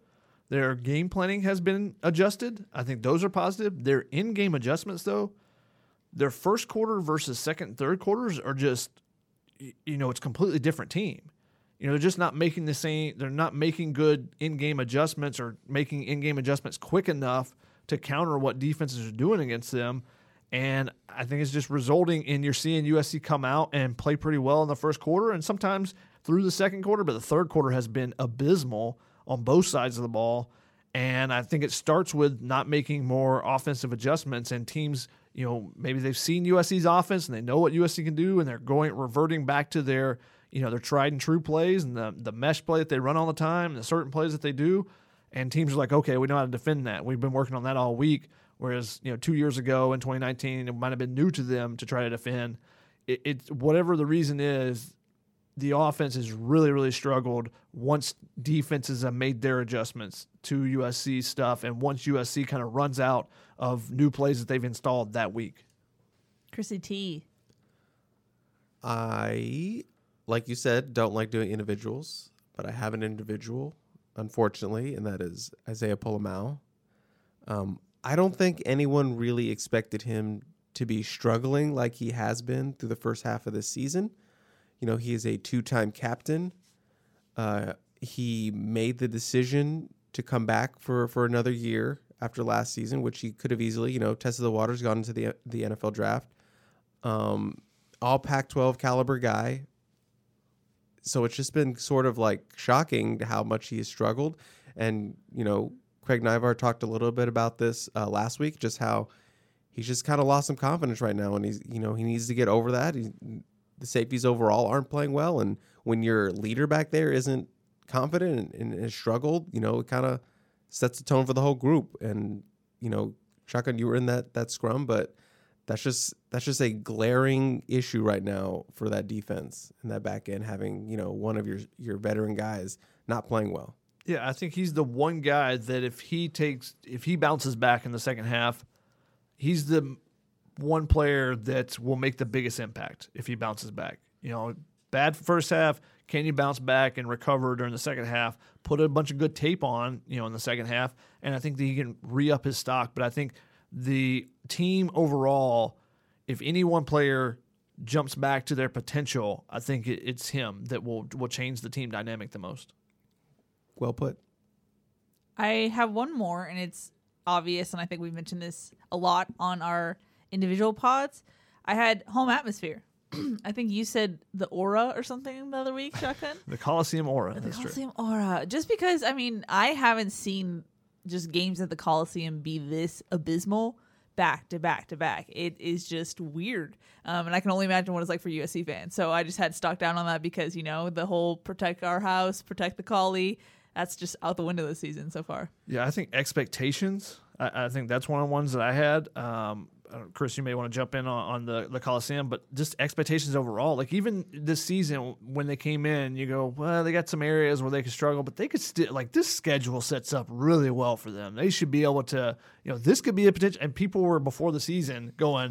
Speaker 5: Their game planning has been adjusted. I think those are positive. Their in-game adjustments, though, their first quarter versus second and third quarters are just, it's a completely different team. They're just not making the same. They're not making good in-game adjustments or making in-game adjustments quick enough to counter what defenses are doing against them. And I think it's just resulting in you're seeing USC come out and play pretty well in the first quarter and sometimes through the second quarter, but the third quarter has been abysmal on both sides of the ball. And I think it starts with not making more offensive adjustments, and teams, maybe they've seen USC's offense and they know what USC can do, and they're reverting back to their tried and true plays and the mesh play that they run all the time and the certain plays that they do. And teams are like, okay, we know how to defend that. We've been working on that all week. Whereas, 2 years ago in 2019, it might have been new to them to try to defend. It's whatever the reason is, the offense has really, really struggled once defenses have made their adjustments to USC stuff and once USC kind of runs out of new plays that they've installed that week.
Speaker 3: Chrissy T.
Speaker 4: I, like you said, don't like doing individuals, but I have an individual, unfortunately, and that is Isaiah Polamau. I don't think anyone really expected him to be struggling like he has been through the first half of this season. He is a 2-time captain. He made the decision to come back for another year after last season, which he could have easily, tested the waters, gone into the NFL draft. All Pac-12 caliber guy. So it's just been sort of like shocking how much he has struggled. And, Craig Naivar talked a little bit about this last week, just how he's just kind of lost some confidence right now, and he needs to get over that. The safeties overall aren't playing well, and when your leader back there isn't confident and has struggled, it kind of sets the tone for the whole group. And Shotgun, you were in that scrum, but that's just a glaring issue right now for that defense and that back end, having one of your veteran guys not playing well.
Speaker 5: Yeah, I think he's the one guy that if he bounces back in the second half, he's the one player that will make the biggest impact if he bounces back. Bad first half, can you bounce back and recover during the second half, put a bunch of good tape on, in the second half, and I think that he can re-up his stock. But I think the team overall, if any one player jumps back to their potential, I think it's him that will change the team dynamic the most.
Speaker 4: Well put.
Speaker 3: I have one more, and it's obvious, and I think we've mentioned this a lot on our individual pods. I had home atmosphere. I think you said the aura or something the other week, Shotgun.
Speaker 5: The Coliseum aura.
Speaker 3: The
Speaker 5: That's
Speaker 3: Coliseum
Speaker 5: true.
Speaker 3: aura. Just because, I haven't seen just games at the Coliseum be this abysmal back to back to back. It is just weird. And I can only imagine what it's like for USC fans. So I just had stock down on that because, the whole protect our house, protect the Collie, that's just out the window this season so far.
Speaker 5: Yeah, I think expectations. I think that's one of the ones that I had. Chris, you may want to jump in on the Coliseum, but just expectations overall. Like even this season when they came in, you go, well, they got some areas where they could struggle, but they could still, this schedule sets up really well for them. They should be able to, this could be a potential. And people were before the season going,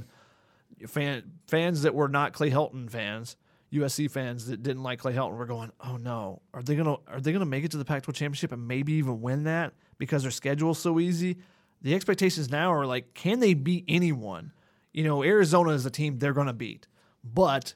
Speaker 5: fans that were not Clay Helton fans, USC fans that didn't like Clay Helton were going, oh no, are they gonna make it to the Pac-12 championship and maybe even win that because their schedule is so easy? The expectations now are like, can they beat anyone? Arizona is a team they're going to beat. But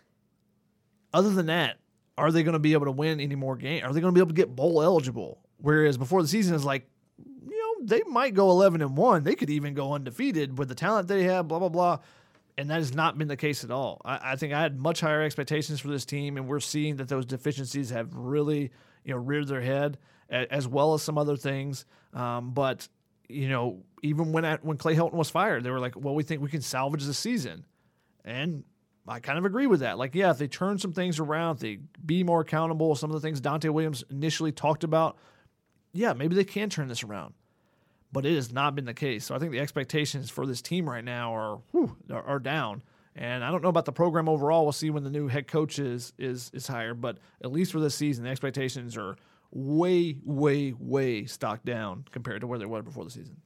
Speaker 5: other than that, are they going to be able to win any more games? Are they going to be able to get bowl eligible? Whereas before the season is like, they might go 11-1. They could even go undefeated with the talent they have, blah, blah, blah. And that has not been the case at all. I think I had much higher expectations for this team, and we're seeing that those deficiencies have really, reared their head, as well as some other things. But even when Clay Helton was fired, they were like, well, we think we can salvage the season. And I kind of agree with that. Like, yeah, if they turn some things around, if they be more accountable, some of the things Dante Williams initially talked about, yeah, maybe they can turn this around. But it has not been the case. So I think the expectations for this team right now are down. And I don't know about the program overall. We'll see when the new head coach is hired. But at least for this season, the expectations are way, way, way stocked down compared to where they were before the season.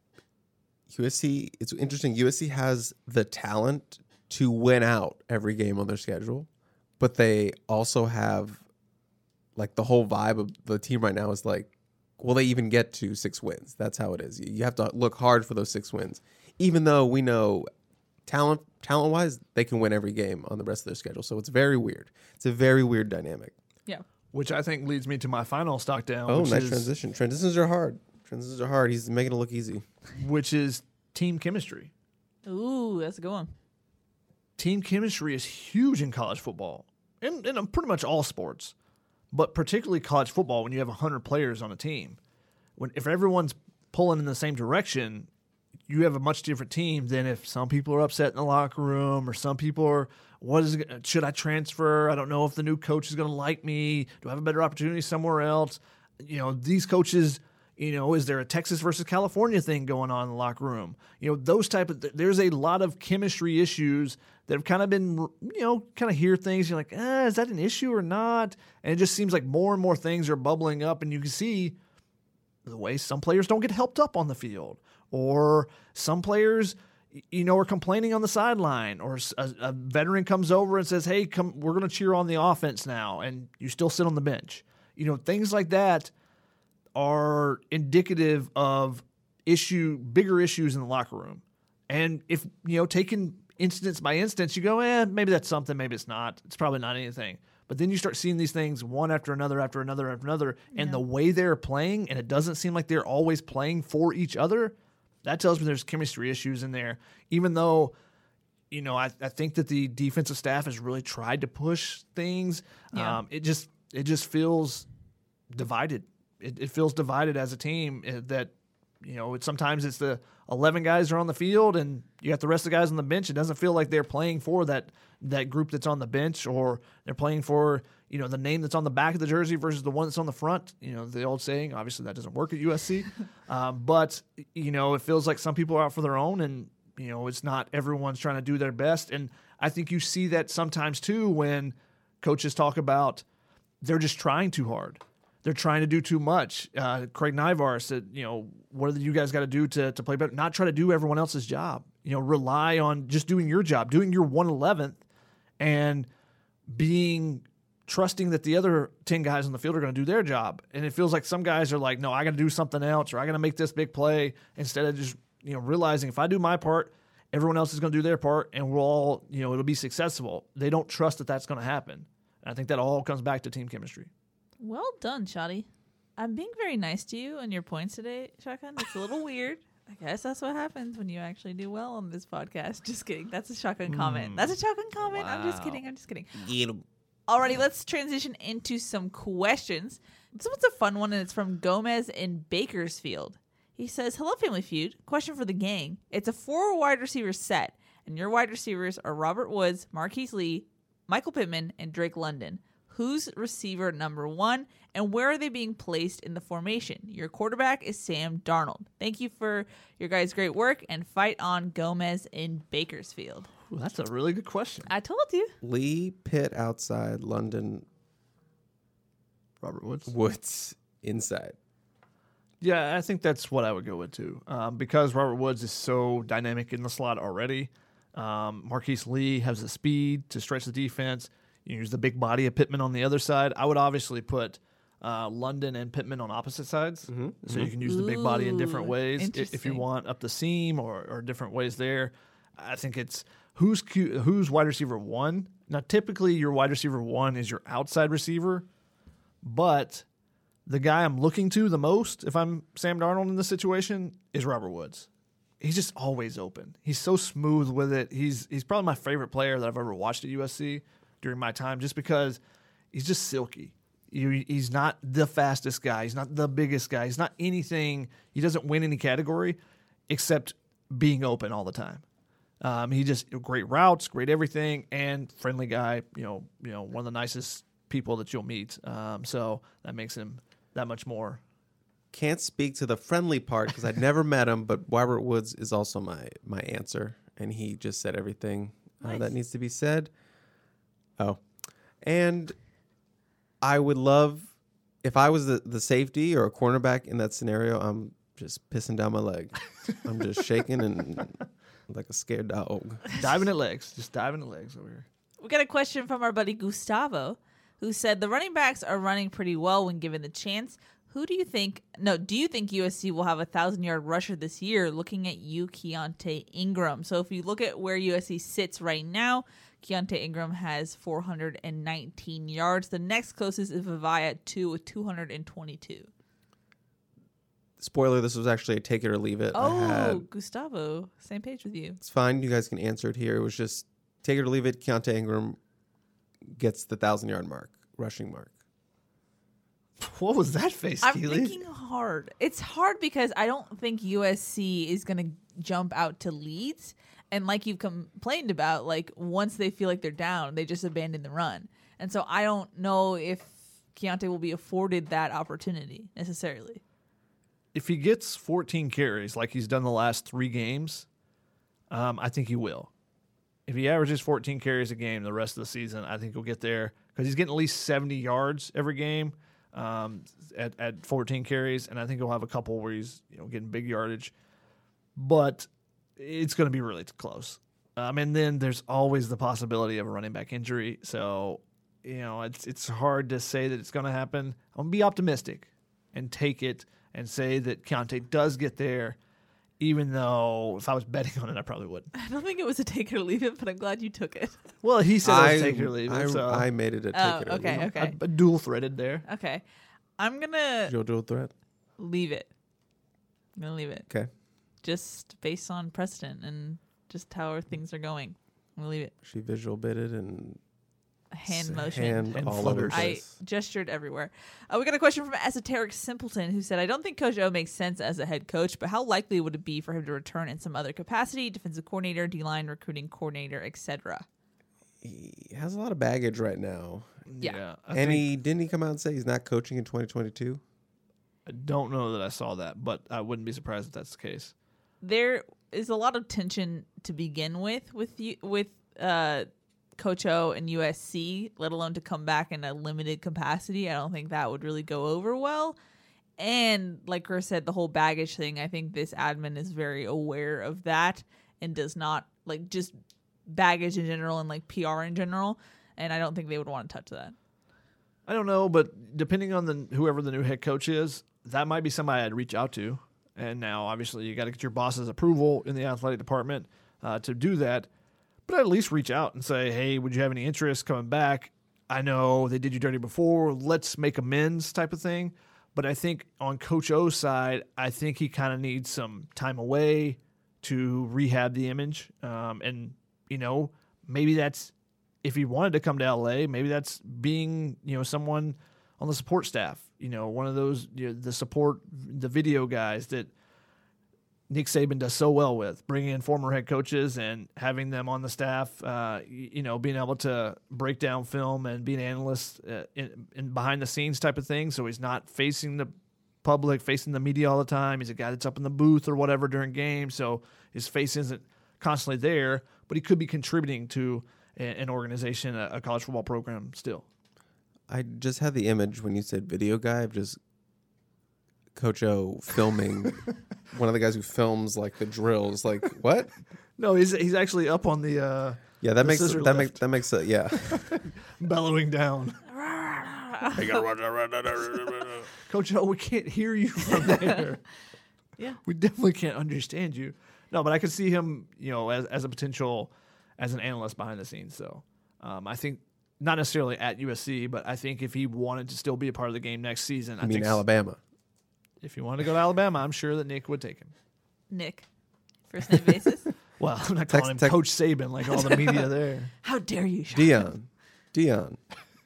Speaker 4: USC, it's interesting. USC has the talent to win out every game on their schedule, but they also have, the whole vibe of the team right now is like, will they even get to 6 wins? That's how it is. You have to look hard for those 6 wins, even though we know talent-wise, they can win every game on the rest of their schedule. So it's very weird. It's a very weird dynamic.
Speaker 3: Yeah.
Speaker 5: Which I think leads me to my final stock down.
Speaker 4: Oh,
Speaker 5: which
Speaker 4: nice
Speaker 5: is,
Speaker 4: transition. Transitions are hard. He's making it look easy.
Speaker 5: Which is team chemistry.
Speaker 3: Ooh, that's a good one.
Speaker 5: Team chemistry is huge in college football, in pretty much all sports, but particularly college football when you have 100 players on a team. If everyone's pulling in the same direction, you have a much different team than if some people are upset in the locker room or some people are, should I transfer? I don't know if the new coach is going to like me. Do I have a better opportunity somewhere else? These coaches, is there a Texas versus California thing going on in the locker room? Those there's a lot of chemistry issues that have kind of been, kind of hear things. You're like, is that an issue or not? And it just seems like more and more things are bubbling up, and you can see the way some players don't get helped up on the field, or some players, are complaining on the sideline, or a veteran comes over and says, hey, come, we're going to cheer on the offense now, and you still sit on the bench. Things like that are indicative of bigger issues in the locker room. And if, taken instance by instance, you go, maybe that's something, maybe it's not. It's probably not anything. But then you start seeing these things one after another, and the way they're playing, and it doesn't seem like they're always playing for each other, that tells me there's chemistry issues in there. Even though, I think that the defensive staff has really tried to push things.
Speaker 3: Yeah.
Speaker 5: It just feels divided. It feels divided as a team that, sometimes it's the 11 guys are on the field and you got the rest of the guys on the bench. It doesn't feel like they're playing for that group that's on the bench, or they're playing for, the name that's on the back of the jersey versus the one that's on the front. The old saying, obviously that doesn't work at USC. But, it feels like some people are out for their own, and, it's not everyone's trying to do their best. And I think you see that sometimes too when coaches talk about they're just trying too hard. They're trying to do too much. Craig Naivar said, what do you guys got to do to play better? Not try to do everyone else's job. Rely on just doing your job, doing your 1/11th, and trusting that the other 10 guys on the field are going to do their job. And it feels like some guys are like, no, I got to do something else, or I got to make this big play, instead of just realizing if I do my part, everyone else is going to do their part, and we'll all, it'll be successful. They don't trust that that's going to happen. And I think that all comes back to team chemistry.
Speaker 3: Well done, Shoddy. I'm being very nice to you on your points today, Shotgun. It's a little weird. I guess that's what happens when you actually do well on this podcast. Just kidding. That's a shotgun comment. That's a shotgun comment. Wow. I'm just kidding.
Speaker 6: Get 'em.
Speaker 3: Alrighty, let's transition into some questions. This one's a fun one, and it's from Gomez in Bakersfield. He says, hello, Family Feud. Question for the gang. It's a 4 wide receiver set, and your wide receivers are Robert Woods, Marquise Lee, Michael Pittman, and Drake London. Who's receiver number 1, and where are they being placed in the formation? Your quarterback is Sam Darnold. Thank you for your guys' great work, and fight on, Gomez in Bakersfield.
Speaker 5: Ooh, that's a really good question.
Speaker 3: I told you.
Speaker 4: Lee, Pitt outside, London,
Speaker 5: Robert
Speaker 4: Woods inside.
Speaker 5: Yeah, I think that's what I would go with too. Because Robert Woods is so dynamic in the slot already. Marquise Lee has the speed to stretch the defense. You use the big body of Pittman on the other side. I would obviously put London and Pittman on opposite sides. Mm-hmm. So you can use the big body in different ways if you want, up the seam or different ways there. I think it's who's wide receiver 1. Now, typically your wide receiver 1 is your outside receiver, but the guy I'm looking to the most, if I'm Sam Darnold in this situation, is Robert Woods. He's just always open. He's so smooth with it. He's probably my favorite player that I've ever watched at USC during my time, just because he's just silky. He's not the fastest guy. He's not the biggest guy. He's not anything. He doesn't win any category except being open all the time. He just great routes, great everything, and friendly guy. One of the nicest people that you'll meet. So that makes him that much more.
Speaker 4: Can't speak to the friendly part because I'd never met him, but Robert Woods is also my answer, and he just said everything that needs to be said. Oh, and I would love, if I was the safety or a cornerback in that scenario, I'm just pissing down my leg. I'm just shaking and like a scared dog.
Speaker 5: Diving at legs. Just diving at legs over here.
Speaker 3: We got a question from our buddy Gustavo, who said the running backs are running pretty well when given the chance. Do you think USC will have a 1,000-yard rusher this year? Looking at you, Keontae Ingram. So if you look at where USC sits right now, Keontae Ingram has 419 yards. The next closest is Vavai at 2 with 222.
Speaker 4: Spoiler, this was actually a take it or leave it.
Speaker 3: Oh, Gustavo, same page with you.
Speaker 4: It's fine. You guys can answer it here. It was just take it or leave it. Keontae Ingram gets the 1,000-yard mark, rushing mark.
Speaker 5: What was that face,
Speaker 3: I'm
Speaker 5: Keely?
Speaker 3: thinking hard. It's hard because I don't think USC is going to jump out to leads. And like you've complained about, like once they feel like they're down, they just abandon the run. And so I don't know if Keontae will be afforded that opportunity necessarily.
Speaker 5: If he gets 14 carries like he's done the last 3 games, I think he will. If he averages 14 carries a game the rest of the season, I think he'll get there because he's getting at least 70 yards every game at 14 carries, and I think he'll have a couple where he's getting big yardage. But it's going to be really close. And then there's always the possibility of a running back injury. So, it's hard to say that it's going to happen. I'm going to be optimistic and take it and say that Keontae does get there, even though if I was betting on it, I probably wouldn't.
Speaker 3: I don't think it was a take it or leave it, but I'm glad you took it.
Speaker 5: Well, he said it was take it or leave it.
Speaker 4: I made it a take it or leave it.
Speaker 3: Okay.
Speaker 5: I dual-threaded there.
Speaker 3: Okay. I'm going to
Speaker 4: Your dual threat?
Speaker 3: leave it. I'm going to leave it.
Speaker 4: Okay.
Speaker 3: Just based on precedent and just how things are going. I'm going to leave it.
Speaker 4: She visual bitted and
Speaker 3: Hand motion.
Speaker 4: hand all over
Speaker 5: flutters.
Speaker 3: I
Speaker 4: this.
Speaker 3: gestured everywhere. We got a question from Esoteric Simpleton who said, I don't think Coach O makes sense as a head coach, but how likely would it be for him to return in some other capacity, defensive coordinator, D-line, recruiting coordinator, etc.?
Speaker 4: He has a lot of baggage right now.
Speaker 3: Yeah.
Speaker 4: And didn't he come out and say he's not coaching in 2022?
Speaker 5: I don't know that I saw that, but I wouldn't be surprised if that's the case.
Speaker 3: There is a lot of tension to begin with Coach O and USC, let alone to come back in a limited capacity. I don't think that would really go over well. And like Chris said, the whole baggage thing, I think this admin is very aware of that and does not like just baggage in general and like PR in general. And I don't think they would want to touch that.
Speaker 5: I don't know, but depending on whoever the new head coach is, that might be somebody I'd reach out to. And now, obviously, you got to get your boss's approval in the athletic department to do that. But I'd at least reach out and say, hey, would you have any interest coming back? I know they did you dirty before. Let's make amends type of thing. But I think on Coach O's side, I think he kind of needs some time away to rehab the image. And, maybe that's if he wanted to come to L.A., maybe that's being, someone on the support staff. One of those, the video guys that Nick Saban does so well with, bringing in former head coaches and having them on the staff, being able to break down film and be an analyst in behind the scenes type of thing. So he's not facing the public, facing the media all the time. He's a guy that's up in the booth or whatever during games. So his face isn't constantly there, but he could be contributing to an organization, a college football program still.
Speaker 4: I just had the image when you said video guy of just Coach O filming one of the guys who films like the drills. Like what?
Speaker 5: No, he's actually up on the
Speaker 4: Yeah, that makes it. Yeah.
Speaker 5: bellowing down. Coach O, we can't hear you from there.
Speaker 3: Yeah.
Speaker 5: We definitely can't understand you. No, but I could see him, as a potential as an analyst behind the scenes. So I think not necessarily at USC, but I think if he wanted to still be a part of the game next season,
Speaker 4: I mean Alabama.
Speaker 5: If he wanted to go to Alabama, I'm sure that Nick would take him.
Speaker 3: Nick, first name basis.
Speaker 5: Well, I'm not calling him Coach Saban like all the media there.
Speaker 3: How dare you, Sean?
Speaker 4: Dion.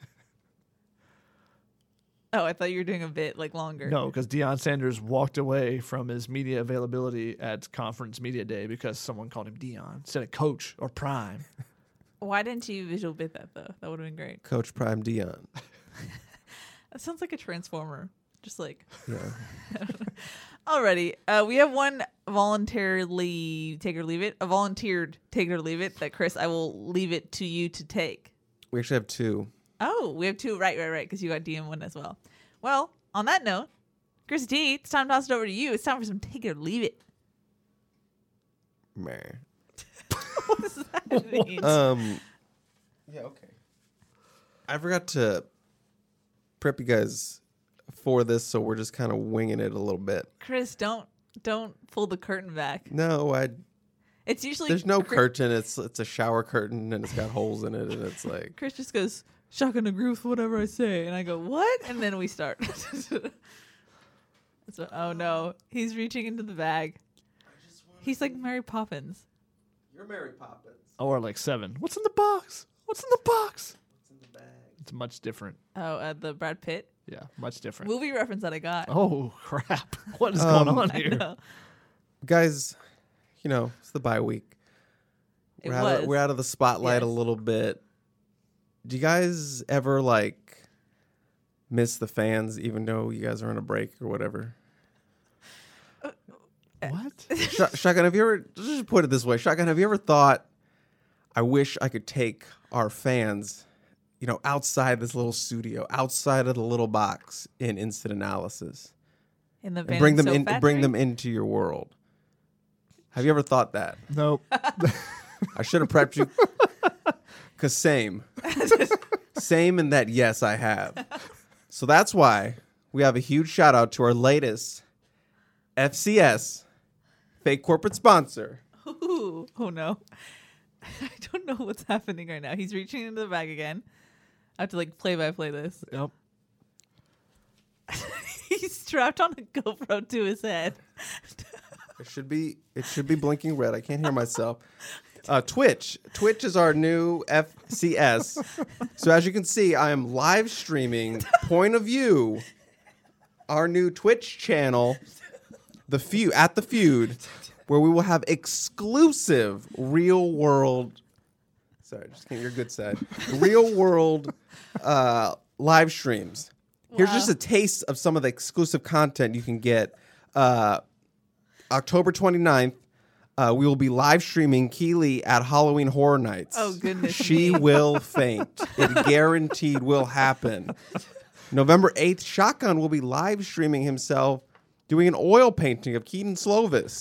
Speaker 3: Oh, I thought you were doing a bit like longer.
Speaker 5: No, because Deion Sanders walked away from his media availability at Conference Media Day because someone called him Deion instead of Coach or Prime.
Speaker 3: Why didn't you visual bit that though? That would have been great.
Speaker 4: Coach Prime Dion.
Speaker 3: That sounds like a transformer. Just like.
Speaker 4: Yeah.
Speaker 3: Alrighty. We have one voluntarily take or leave it. A volunteered take or leave it that Chris, I will leave it to you to take.
Speaker 4: We actually have two.
Speaker 3: Oh, we have two. Right. Because you got DM1 as well. Well, on that note, Chris D, it's time to toss it over to you. It's time for some take it or leave it.
Speaker 4: Meh.
Speaker 3: What does that mean?
Speaker 4: Yeah, okay. I forgot to prep you guys before this, so we're just kind of winging it a little bit.
Speaker 3: Chris, don't pull the curtain back.
Speaker 4: No,
Speaker 3: It's usually
Speaker 4: there's no curtain. It's a shower curtain, and it's got holes in it, and it's like
Speaker 3: Chris just goes, "Shotgun agree with whatever I say," and I go, "What?" And then we start. So, oh no, he's reaching into the bag. He's like Mary Poppins.
Speaker 4: you're Mary Poppins.
Speaker 5: Or like 7. What's in the box? What's in the box?
Speaker 4: What's in the bag?
Speaker 5: It's much different.
Speaker 3: Oh, the Brad Pitt
Speaker 5: Yeah, much different.
Speaker 3: movie reference that I got.
Speaker 5: Oh, crap. What is going on
Speaker 3: I
Speaker 5: here?
Speaker 3: know.
Speaker 4: Guys, it's the bye week.
Speaker 3: It
Speaker 4: We're out of the spotlight a
Speaker 3: Yes.
Speaker 4: little bit. Do you guys ever miss the fans, even though you guys are on a break or whatever?
Speaker 5: What?
Speaker 4: Shotgun, have you ever, just put it this way, Shotgun, have you ever thought, I wish I could take our fans, outside this little studio, outside of the little box in instant analysis,
Speaker 3: In the
Speaker 4: and bring them
Speaker 3: Van So
Speaker 4: bring them
Speaker 3: Factory?
Speaker 4: into your world? Have you ever thought that?
Speaker 5: Nope.
Speaker 4: I should have prepped you. Because same in that, yes, I have. So that's why we have a huge shout out to our latest FCS fake corporate sponsor.
Speaker 3: Ooh, oh no. I don't know what's happening right now. He's reaching into the bag again. I have to play by play this.
Speaker 5: Yep.
Speaker 3: He's strapped on a GoPro to his head.
Speaker 4: It should be blinking red. I can't hear myself. Twitch is our new FCS. So as you can see, I am live streaming Point of View, our new Twitch channel, the Feud, where we will have exclusive real world. Sorry, just get your good side. Real world live streams. Here's just a taste of some of the exclusive content you can get. October 29th. We will be live streaming Keely at Halloween Horror Nights.
Speaker 3: Oh, goodness
Speaker 4: She will faint. It guaranteed will happen. November 8th, Shotgun will be live streaming himself doing an oil painting of Keaton Slovis.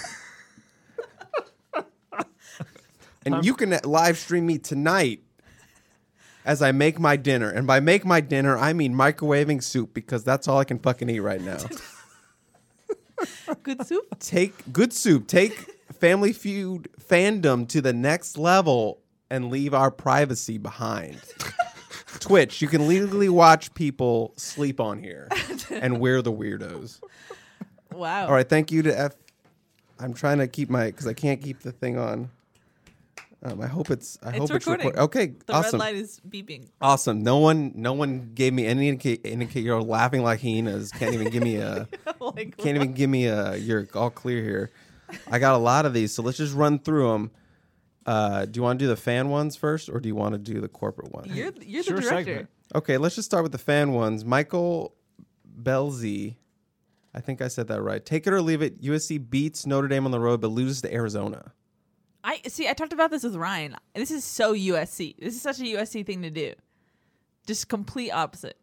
Speaker 4: And you can live stream me tonight as I make my dinner. And by make my dinner, I mean microwaving soup, because that's all I can fucking eat right now.
Speaker 3: Good soup.
Speaker 4: Take Family Feud fandom to the next level and leave our privacy behind. Twitch, you can legally watch people sleep on here, and we're the weirdos.
Speaker 3: Wow.
Speaker 4: All right, thank you to F. I'm trying to keep because I can't keep the thing on. I hope it's
Speaker 3: recording.
Speaker 4: Okay,
Speaker 3: The
Speaker 4: awesome.
Speaker 3: red light is beeping.
Speaker 4: Awesome. No one gave me any indicate. You're laughing like hyenas. Can't even give me a. Can't even give me a. You're all clear here. I got a lot of these, so let's just run through them. Do you want to do the fan ones first, or do you want to do the corporate ones?
Speaker 3: You're
Speaker 5: Sure,
Speaker 3: the director.
Speaker 5: segment.
Speaker 4: Okay, let's just start with the fan ones. Michael Belzy, I think I said that right. Take it or leave it. USC beats Notre Dame on the road, but loses to Arizona.
Speaker 3: I talked about this with Ryan. This is so USC. This is such a USC thing to do. Just complete opposite.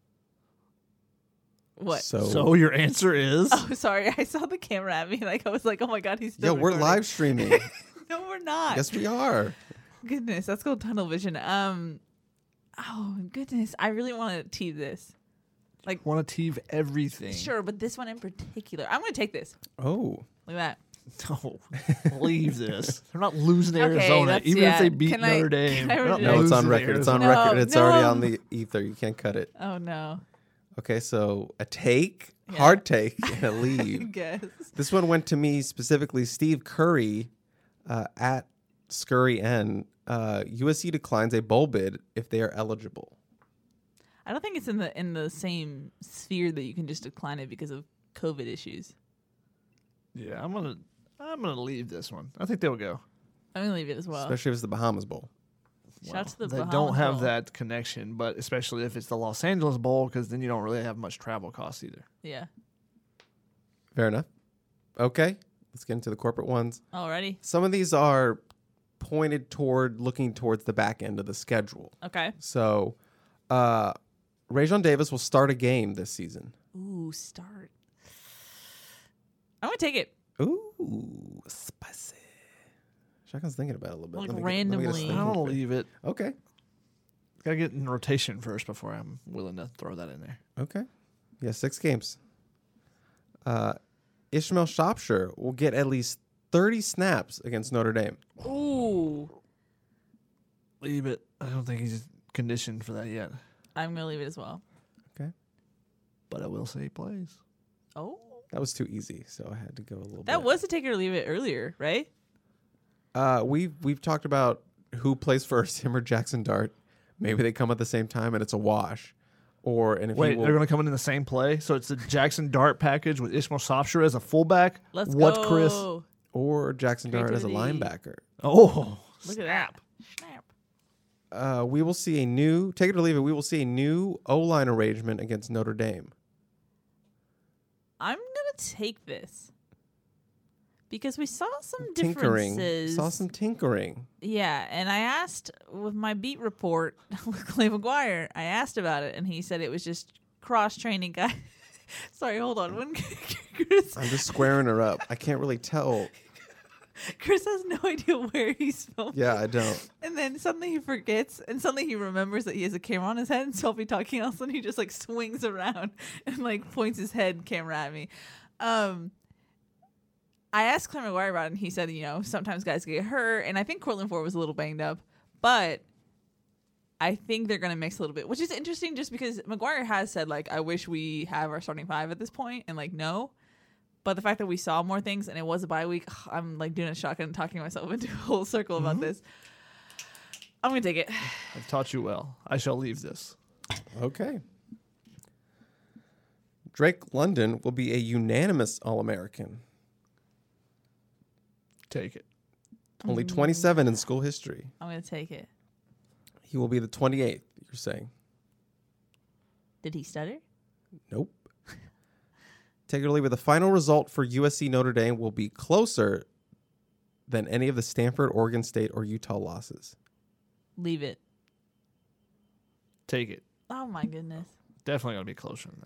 Speaker 3: What?
Speaker 5: So your answer is?
Speaker 3: Oh, sorry. I saw the camera at me. I was like, oh my God, he's still
Speaker 4: We're
Speaker 3: recording.
Speaker 4: live streaming.
Speaker 3: No, we're not.
Speaker 4: Yes, we are.
Speaker 3: Goodness, that's called tunnel vision. Oh goodness, I really want to tee this.
Speaker 5: Want to teave everything.
Speaker 3: Sure, but this one in particular, I'm going to take this.
Speaker 4: Oh.
Speaker 3: Look at that.
Speaker 5: No, leave this. They're not losing to
Speaker 3: Okay,
Speaker 5: Arizona,
Speaker 3: that's-
Speaker 5: even
Speaker 3: yeah.
Speaker 5: if they beat
Speaker 3: Can I-
Speaker 5: Notre Dame.
Speaker 3: can I
Speaker 5: They're not
Speaker 3: reject-
Speaker 4: No, it's
Speaker 5: losing
Speaker 4: on
Speaker 5: to
Speaker 4: record. It's on
Speaker 5: Arizona.
Speaker 4: record. It's already
Speaker 3: no.
Speaker 4: on the ether. You can't cut it.
Speaker 3: Oh no.
Speaker 4: Okay, so a take,
Speaker 3: Yeah.
Speaker 4: hard take, and a
Speaker 3: I
Speaker 4: leave.
Speaker 3: guess.
Speaker 4: This one went to me specifically. Steve Curry at Scurry N. USC declines a bowl bid if they are eligible.
Speaker 3: I don't think it's in the same sphere that you can just decline it because of COVID issues.
Speaker 5: Yeah, I'm gonna leave this one. I think they'll go.
Speaker 3: I'm gonna leave it as well.
Speaker 4: Especially if it's the Bahamas Bowl.
Speaker 3: Shout out to the
Speaker 5: They
Speaker 3: Bahamas
Speaker 5: don't have
Speaker 3: Bowl.
Speaker 5: that connection, but especially if it's the Los Angeles Bowl, because then you don't really have much travel costs either.
Speaker 3: Yeah.
Speaker 4: Fair enough. Okay, let's get into the corporate ones.
Speaker 3: Alrighty.
Speaker 4: Some of these are pointed looking towards the back end of the schedule.
Speaker 3: Okay.
Speaker 4: So, Rajon Davis will start a game this season.
Speaker 3: Ooh, start. I'm gonna take it.
Speaker 4: Ooh, spicy. Shotgun's thinking about it a little bit.
Speaker 3: Like
Speaker 4: Let me get a
Speaker 3: randomly.
Speaker 4: sneak
Speaker 5: I'm gonna
Speaker 4: peek.
Speaker 5: leave it.
Speaker 4: Okay.
Speaker 5: Gotta get in rotation first before I'm willing to throw that in there.
Speaker 4: Okay. Yeah, 6 games. Ishmael Shropshire will get at least 30 snaps against Notre Dame.
Speaker 3: Ooh.
Speaker 5: Leave it. I don't think he's conditioned for that yet.
Speaker 3: I'm going to leave it as well.
Speaker 4: Okay.
Speaker 5: But I will say he plays.
Speaker 3: Oh.
Speaker 4: That was too easy, so I had to go a little bit.
Speaker 3: That was a take it or leave it earlier, right?
Speaker 4: We've talked about who plays first, him or Jackson Dart. Maybe they come at the same time and it's a wash. And if
Speaker 5: Wait,
Speaker 4: he will,
Speaker 5: they're going to come in the same play? So it's the Jackson Dart package with Ishmael Shropshire as a fullback?
Speaker 3: Let's
Speaker 5: what,
Speaker 3: go.
Speaker 5: Chris?
Speaker 4: or Jackson Dart as a
Speaker 3: Creativity.
Speaker 4: linebacker.
Speaker 5: Oh,
Speaker 3: Look at that. Snap.
Speaker 4: We will see a new, take it or leave it, we will see a new O-line arrangement against Notre Dame.
Speaker 3: I'm going to take this. Because we saw some
Speaker 4: Tinkering.
Speaker 3: differences.
Speaker 4: Saw some tinkering.
Speaker 3: Yeah, and I asked with my beat report with Clay McGuire, I asked about it, and he said it was just cross-training guy. Sorry, hold on. When Chris,
Speaker 4: I'm just squaring her up. I can't really tell.
Speaker 3: Chris has no idea where he's filming.
Speaker 4: Yeah, I don't.
Speaker 3: And then suddenly he forgets, and suddenly he remembers that he has a camera on his head, and so I'll be talking, all of a sudden he just like swings around and like points his head camera at me. I asked Clay McGuire about it, and he said, sometimes guys get hurt, and I think Cortland Ford was a little banged up, but I think they're going to mix a little bit, which is interesting just because McGuire has said, I wish we have our starting 5 at this point, and, no. But the fact that we saw more things, and it was a bye week, I'm, doing a shotgun and talking myself into a whole circle about this. I'm going to take it.
Speaker 5: I've taught you well. I shall leave this.
Speaker 4: Okay. Drake London will be a unanimous All-American.
Speaker 5: Take it.
Speaker 4: Only 27 in school history.
Speaker 3: I'm going to take it.
Speaker 4: He will be the 28th, you're saying?
Speaker 3: Did he stutter?
Speaker 4: Nope. Take it or leave it. The final result for USC Notre Dame will be closer than any of the Stanford, Oregon State, or Utah losses.
Speaker 3: Leave it.
Speaker 5: Take it.
Speaker 3: Oh, my goodness.
Speaker 5: Definitely going to be closer than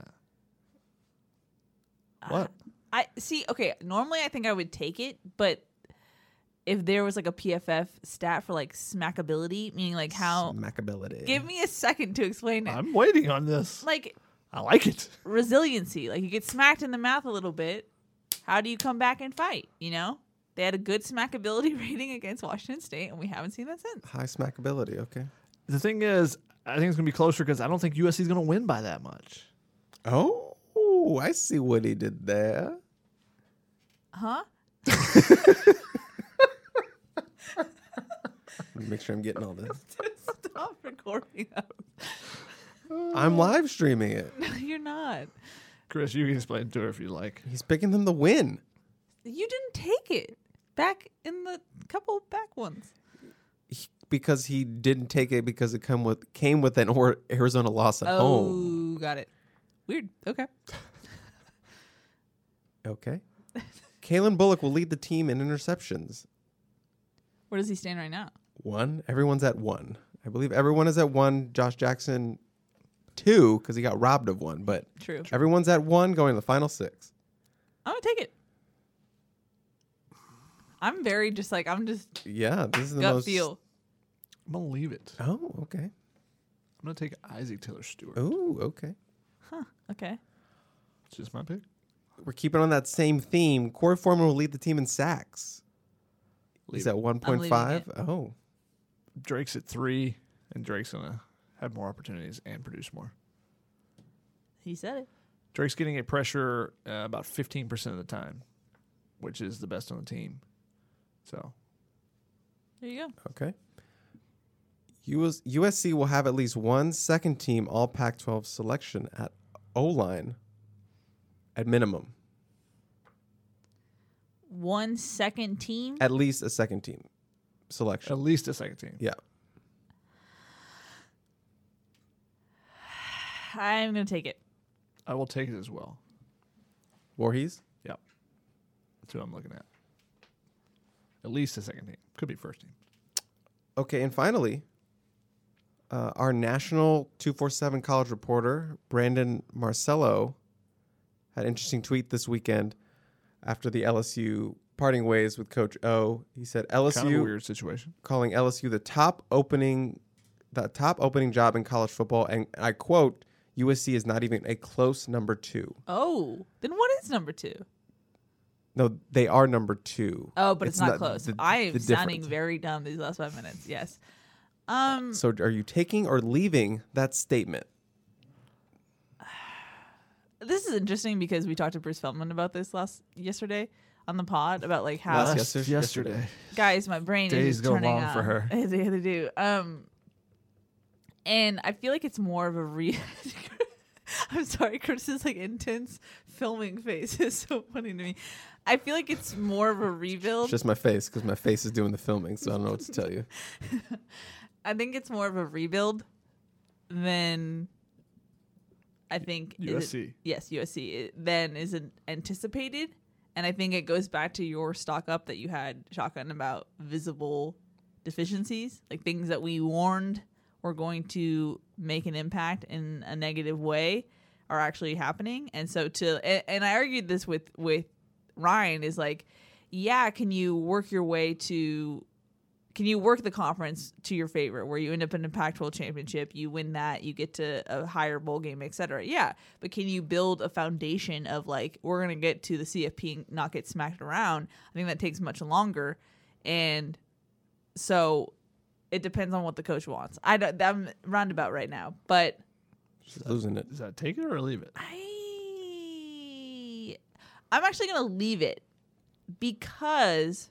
Speaker 5: that. What?
Speaker 3: I see. Okay, normally I think I would take it, but if there was a PFF stat for smackability, meaning how
Speaker 4: Smackability.
Speaker 3: give me a second to explain it.
Speaker 5: I'm waiting on this. I like it.
Speaker 3: Resiliency. You get smacked in the mouth a little bit. How do you come back and fight? They had a good smackability rating against Washington State, and we haven't seen that since.
Speaker 4: High smackability, okay.
Speaker 5: The thing is, I think it's going to be closer because I don't think USC is going to win by that much.
Speaker 4: Oh, I see what he did there.
Speaker 3: Huh?
Speaker 4: Make sure I'm getting all this.
Speaker 3: Stop recording us.
Speaker 4: I'm live streaming it.
Speaker 3: No, you're not.
Speaker 5: Chris, you can explain it to her if you like.
Speaker 4: He's picking them to win.
Speaker 3: You didn't take it back in the couple back ones.
Speaker 4: Because he didn't take it because it came with an Arizona loss at home.
Speaker 3: Oh, got it. Weird. Okay.
Speaker 4: Okay. Kalen Bullock will lead the team in interceptions.
Speaker 3: Where does he stand right now?
Speaker 4: 1. Everyone's at 1. I believe everyone is at 1. Josh Jackson 2 because he got robbed of 1. But
Speaker 3: True.
Speaker 4: everyone's at 1 going to the final 6.
Speaker 3: I'm going to take it. I'm very
Speaker 4: Yeah, this is the
Speaker 3: gut
Speaker 4: most.
Speaker 3: feel.
Speaker 5: I'm going to leave it.
Speaker 4: Oh, okay.
Speaker 5: I'm going to take Isaac Taylor Stewart.
Speaker 4: Oh, okay.
Speaker 3: Okay.
Speaker 5: It's just my pick.
Speaker 4: We're keeping on that same theme. Corey Foreman will lead the team in sacks.
Speaker 5: Leave
Speaker 4: He's
Speaker 5: it.
Speaker 4: at
Speaker 3: leaving
Speaker 4: 1.5. Oh.
Speaker 5: Drake's at 3, and Drake's going to have more opportunities and produce more.
Speaker 3: He said it.
Speaker 5: Drake's getting a pressure about 15% of the time, which is the best on the team. So
Speaker 3: There you go.
Speaker 4: Okay. USC will have at least one second team All Pac-12 selection at O-line at minimum.
Speaker 3: One second team.
Speaker 4: At least a second team selection.
Speaker 5: at least a second team.
Speaker 4: Yeah.
Speaker 3: I'm going to take it.
Speaker 5: I will take it as well.
Speaker 4: Voorhees?
Speaker 5: Yep. That's what I'm looking at. At least a second team. Could be first team.
Speaker 4: Okay, and finally, our national 247 college reporter, Brandon Marcello, had an interesting tweet this weekend after the LSU parting ways with Coach O. He said
Speaker 5: Kind of a
Speaker 4: LSU
Speaker 5: weird situation.
Speaker 4: calling LSU the top opening job in college football, and I quote, USC is not even a close number 2.
Speaker 3: Oh, then what is number 2?
Speaker 4: No, they are number 2.
Speaker 3: Oh, but it's not close. I am
Speaker 4: the
Speaker 3: sounding
Speaker 4: difference.
Speaker 3: very dumb these last 5 minutes. Yes.
Speaker 4: So are you taking or leaving that statement?
Speaker 3: This is interesting because we talked to Bruce Feldman about this yesterday on the pod about like how
Speaker 5: Yesterday.
Speaker 3: guys, my brain
Speaker 5: Days
Speaker 3: is
Speaker 5: go
Speaker 3: turning
Speaker 5: long
Speaker 3: on.
Speaker 5: for her.
Speaker 3: They do. And I feel like it's more of a I'm sorry, Curtis's like intense filming face is so funny to me. I feel like it's more of a rebuild.
Speaker 4: It's just my face because my face is doing the filming, so I don't know what to tell you.
Speaker 3: I think it's more of a rebuild than I think
Speaker 5: USC.
Speaker 3: Yes, USC then is anticipated, and I think it goes back to your stock up that you had, Shotgun, about visible deficiencies, like things that we warned were going to make an impact in a negative way are actually happening. And so and I argued this with Ryan is like, yeah, can you work the conference to your favor where you end up in a Pac-12 championship, you win that, you get to a higher bowl game, etc. Yeah, but can you build a foundation of like, we're going to get to the CFP and not get smacked around? I think that takes much longer. And so it depends on what the coach wants. I'm roundabout right now, but
Speaker 4: She's losing it.
Speaker 5: Is that take it or leave it?
Speaker 3: I'm actually going to leave it because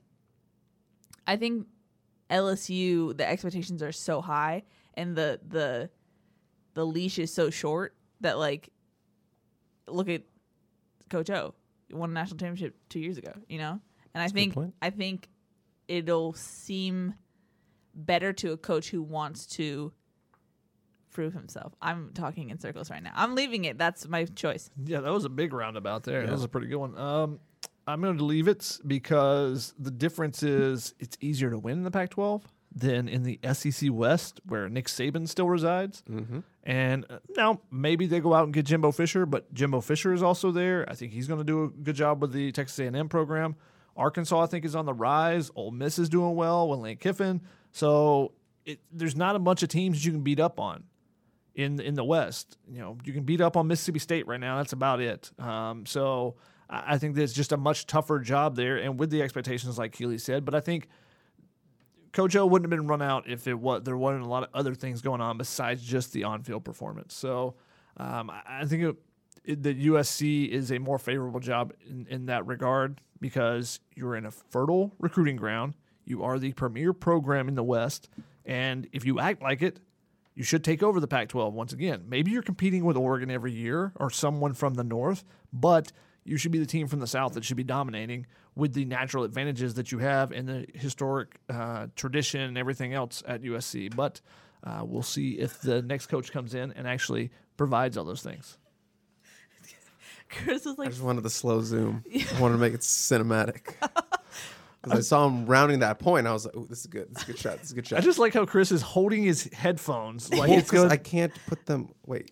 Speaker 3: I think LSU, the expectations are so high and the leash is so short that, like, look at Coach O. He won a national championship 2 years ago, you know? And
Speaker 4: That's
Speaker 3: I think it'll seem better to a coach who wants to prove himself. I'm talking in circles right now. I'm leaving it. That's my choice.
Speaker 5: Yeah, that was a big roundabout there.
Speaker 4: Yeah.
Speaker 5: That was a pretty good one. I'm going to leave it because the difference is it's easier to win in the Pac-12 than in the SEC West, where Nick Saban still resides.
Speaker 4: Mm-hmm.
Speaker 5: And now maybe they go out and get Jimbo Fisher, but Jimbo Fisher is also there. I think he's going to do a good job with the Texas A&M program. Arkansas, I think, is on the rise. Ole Miss is doing well with Lane Kiffin. So there's not a bunch of teams you can beat up on in the West. You know, you can beat up on Mississippi State right now. That's about it. So I think there's just a much tougher job there, and with the expectations, like Keely said. But I think Coach O wouldn't have been run out if there wasn't a lot of other things going on besides just the on-field performance. So I think that USC is a more favorable job in that regard because you're in a fertile recruiting ground. You are the premier program in the West, and if you act like it, you should take over the Pac-12 once again. Maybe you're competing with Oregon every year or someone from the North, but you should be the team from the South that should be dominating with the natural advantages that you have and the historic tradition and everything else at USC. But we'll see if the next coach comes in and actually provides all those things.
Speaker 3: Chris was
Speaker 4: I
Speaker 3: like,
Speaker 4: just wanted the slow zoom. I wanted to make it cinematic. Because I saw him rounding that point, I was like, "Oh, this is good. This is a good shot. This is a good shot."
Speaker 5: I just like how Chris is holding his headphones like
Speaker 4: Well,
Speaker 5: it's
Speaker 4: 'cause
Speaker 5: good.
Speaker 4: I can't put them. Wait.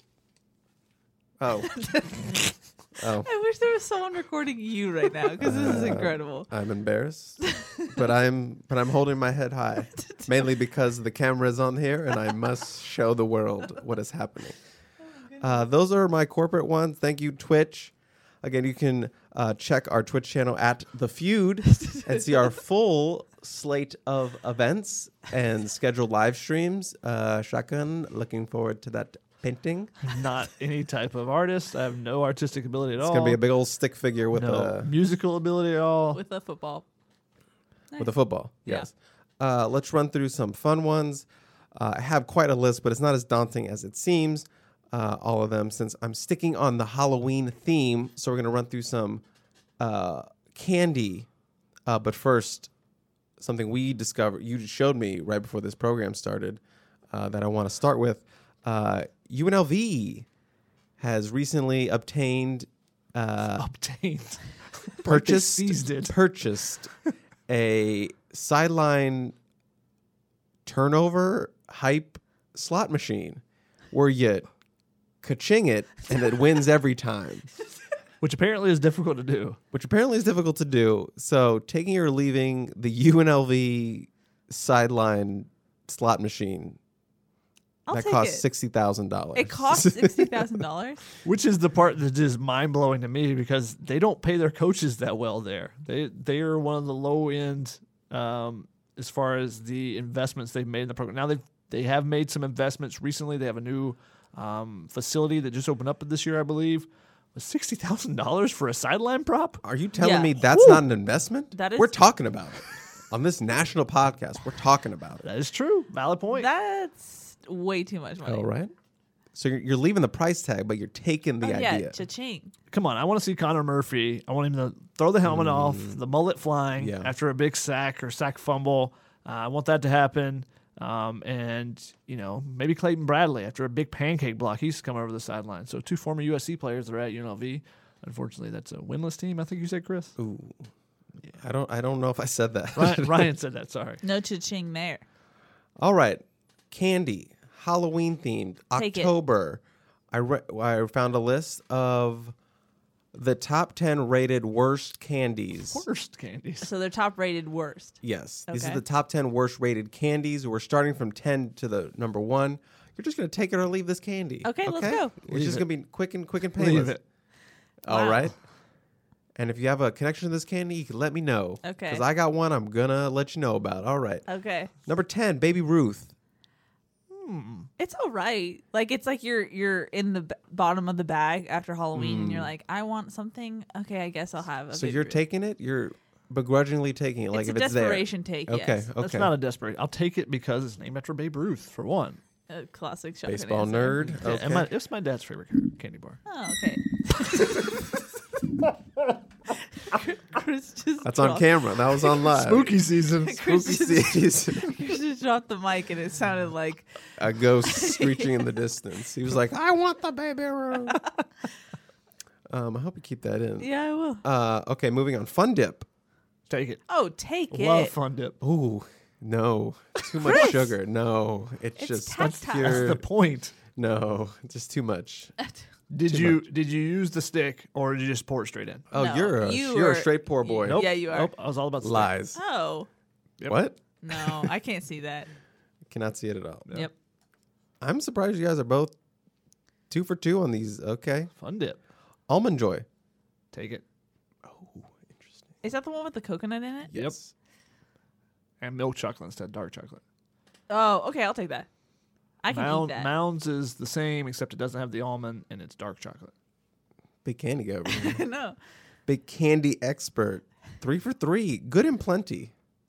Speaker 4: Oh. Oh.
Speaker 3: I wish there was someone recording you right now because this is incredible.
Speaker 4: I'm embarrassed, but I'm holding my head high, mainly because the camera is on here and I must show the world what is happening. Those are my corporate ones. Thank you, Twitch. Again, you can check our Twitch channel at The Feud and see our full slate of events and scheduled live streams. Shotgun, looking forward to that painting.
Speaker 5: Not any type of artist. I have no artistic ability at all.
Speaker 4: It's gonna be a big old stick figure with
Speaker 5: no musical ability at all.
Speaker 3: With a football.
Speaker 4: with a football.
Speaker 3: Yeah.
Speaker 4: Yes. Let's run through some fun ones. I have quite a list, but it's not as daunting as it seems. All of them, since I'm sticking on the Halloween theme. So we're going to run through some candy. But first, something we discovered, you showed me right before this program started, that I want to start with. UNLV has recently obtained, purchased a sideline turnover hype slot machine where you ka-ching it and it wins every time,
Speaker 5: Which apparently is difficult to do.
Speaker 4: So taking or leaving the UNLV sideline slot machine.
Speaker 3: I'll
Speaker 4: that
Speaker 3: take
Speaker 4: costs
Speaker 3: it.
Speaker 4: $60,000.
Speaker 3: It costs $60,000.
Speaker 5: Which is the part that is mind blowing to me because they don't pay their coaches that well there. They are one of the low end as far as the investments they've made in the program. Now they have made some investments recently. They have a new facility that just opened up this year, I believe. Was $60,000 for a sideline prop?
Speaker 4: Are you telling
Speaker 3: Yeah.
Speaker 4: me that's not an investment?
Speaker 3: That is-
Speaker 4: We're talking about it. On this national podcast, we're talking about it.
Speaker 5: That is true. Valid point.
Speaker 3: That's way too much money.
Speaker 4: All right. So you're leaving the price tag, but you're taking the
Speaker 3: Yeah,
Speaker 4: idea.
Speaker 3: cha-ching.
Speaker 5: Come on, I want to see Connor Murphy. I want him to throw the helmet off, the mullet flying
Speaker 4: Yeah.
Speaker 5: after a big sack or sack fumble. I want that to happen. And, maybe Clayton Bradley after a big pancake block. He's come over the sideline. So 2 former USC players that are at UNLV. Unfortunately, that's a winless team, I think you said, Chris.
Speaker 4: Ooh. I don't know if I said that.
Speaker 5: Ryan said that, sorry.
Speaker 3: No cha-ching there.
Speaker 4: All right. Candy, Halloween themed,
Speaker 3: Take it.
Speaker 4: October. I found a list of the top 10 rated worst candies.
Speaker 5: Worst candies.
Speaker 3: So they're top rated worst.
Speaker 4: Yes. These are
Speaker 3: Okay.
Speaker 4: the top 10 worst rated candies. We're starting from 10 to the number 1. You're just going to take it or leave this candy.
Speaker 3: Okay, let's go.
Speaker 4: It's
Speaker 5: Leave
Speaker 4: just
Speaker 5: it.
Speaker 4: going to be quick and painless.
Speaker 5: Leave it.
Speaker 4: All
Speaker 3: Wow.
Speaker 4: right. And if you have a connection to this candy, you can let me know.
Speaker 3: Okay.
Speaker 4: Because I got one I'm going to let you know about. All right.
Speaker 3: Okay.
Speaker 4: Number 10, Baby Ruth.
Speaker 3: It's all right. Like it's like you're in the bottom of the bag after Halloween, and you're like, I want something. Okay, I guess I'll have.
Speaker 4: So you're taking it? You're begrudgingly taking it, like
Speaker 3: It's
Speaker 4: if
Speaker 3: a
Speaker 4: it's there.
Speaker 3: desperation take.
Speaker 4: Okay,
Speaker 3: Yes.
Speaker 4: okay.
Speaker 5: That's not a desperate. I'll take it because it's named after Babe Ruth, for one.
Speaker 3: A classic shotgun
Speaker 4: Baseball
Speaker 3: answer.
Speaker 4: nerd.
Speaker 5: Yeah,
Speaker 4: Okay.
Speaker 5: and it's my dad's favorite candy bar.
Speaker 3: Oh, okay. Chris just
Speaker 4: That's on
Speaker 3: dropped-
Speaker 4: camera. That was on live.
Speaker 5: season.
Speaker 3: Chris
Speaker 4: Spooky
Speaker 3: just,
Speaker 4: season.
Speaker 3: Chris just dropped the mic, and it sounded like
Speaker 4: A ghost screeching in the distance. He was like, I want the Baby Ruth. I hope you keep that in.
Speaker 3: yeah, I will.
Speaker 4: Okay, moving on. Fun Dip.
Speaker 5: Take it.
Speaker 3: Oh, take
Speaker 5: Love
Speaker 3: it.
Speaker 5: Fun Dip.
Speaker 4: Ooh, no. Too much
Speaker 3: Chris!
Speaker 4: sugar. No. It's just
Speaker 3: tactile.
Speaker 4: pure.
Speaker 5: That's the point.
Speaker 4: No, just too much.
Speaker 5: Did
Speaker 4: Too
Speaker 5: you
Speaker 4: much.
Speaker 5: did you use the stick or did you just pour it straight in?
Speaker 4: Oh,
Speaker 3: No,
Speaker 4: you're
Speaker 3: you
Speaker 4: a
Speaker 3: are-
Speaker 4: straight poor boy.
Speaker 3: Nope. Yeah, you are.
Speaker 5: Nope, I was all about the stick.
Speaker 4: Lies.
Speaker 3: Oh
Speaker 5: Yep.
Speaker 4: What?
Speaker 3: no, I can't see that.
Speaker 4: Cannot see it at all.
Speaker 3: Yep.
Speaker 4: I'm surprised you guys are both 2 for 2 on these. Okay.
Speaker 5: Fun Dip.
Speaker 4: Almond Joy.
Speaker 5: Take it.
Speaker 3: Is that the one with the coconut in it?
Speaker 4: Yes.
Speaker 5: And milk chocolate instead of dark chocolate.
Speaker 3: Oh, okay. I'll take that. I can eat that.
Speaker 5: Mounds is the same except it doesn't have the almond and it's dark chocolate.
Speaker 4: Big candy guy over here.
Speaker 3: No.
Speaker 4: Big candy expert. 3 for 3. Good and plenty.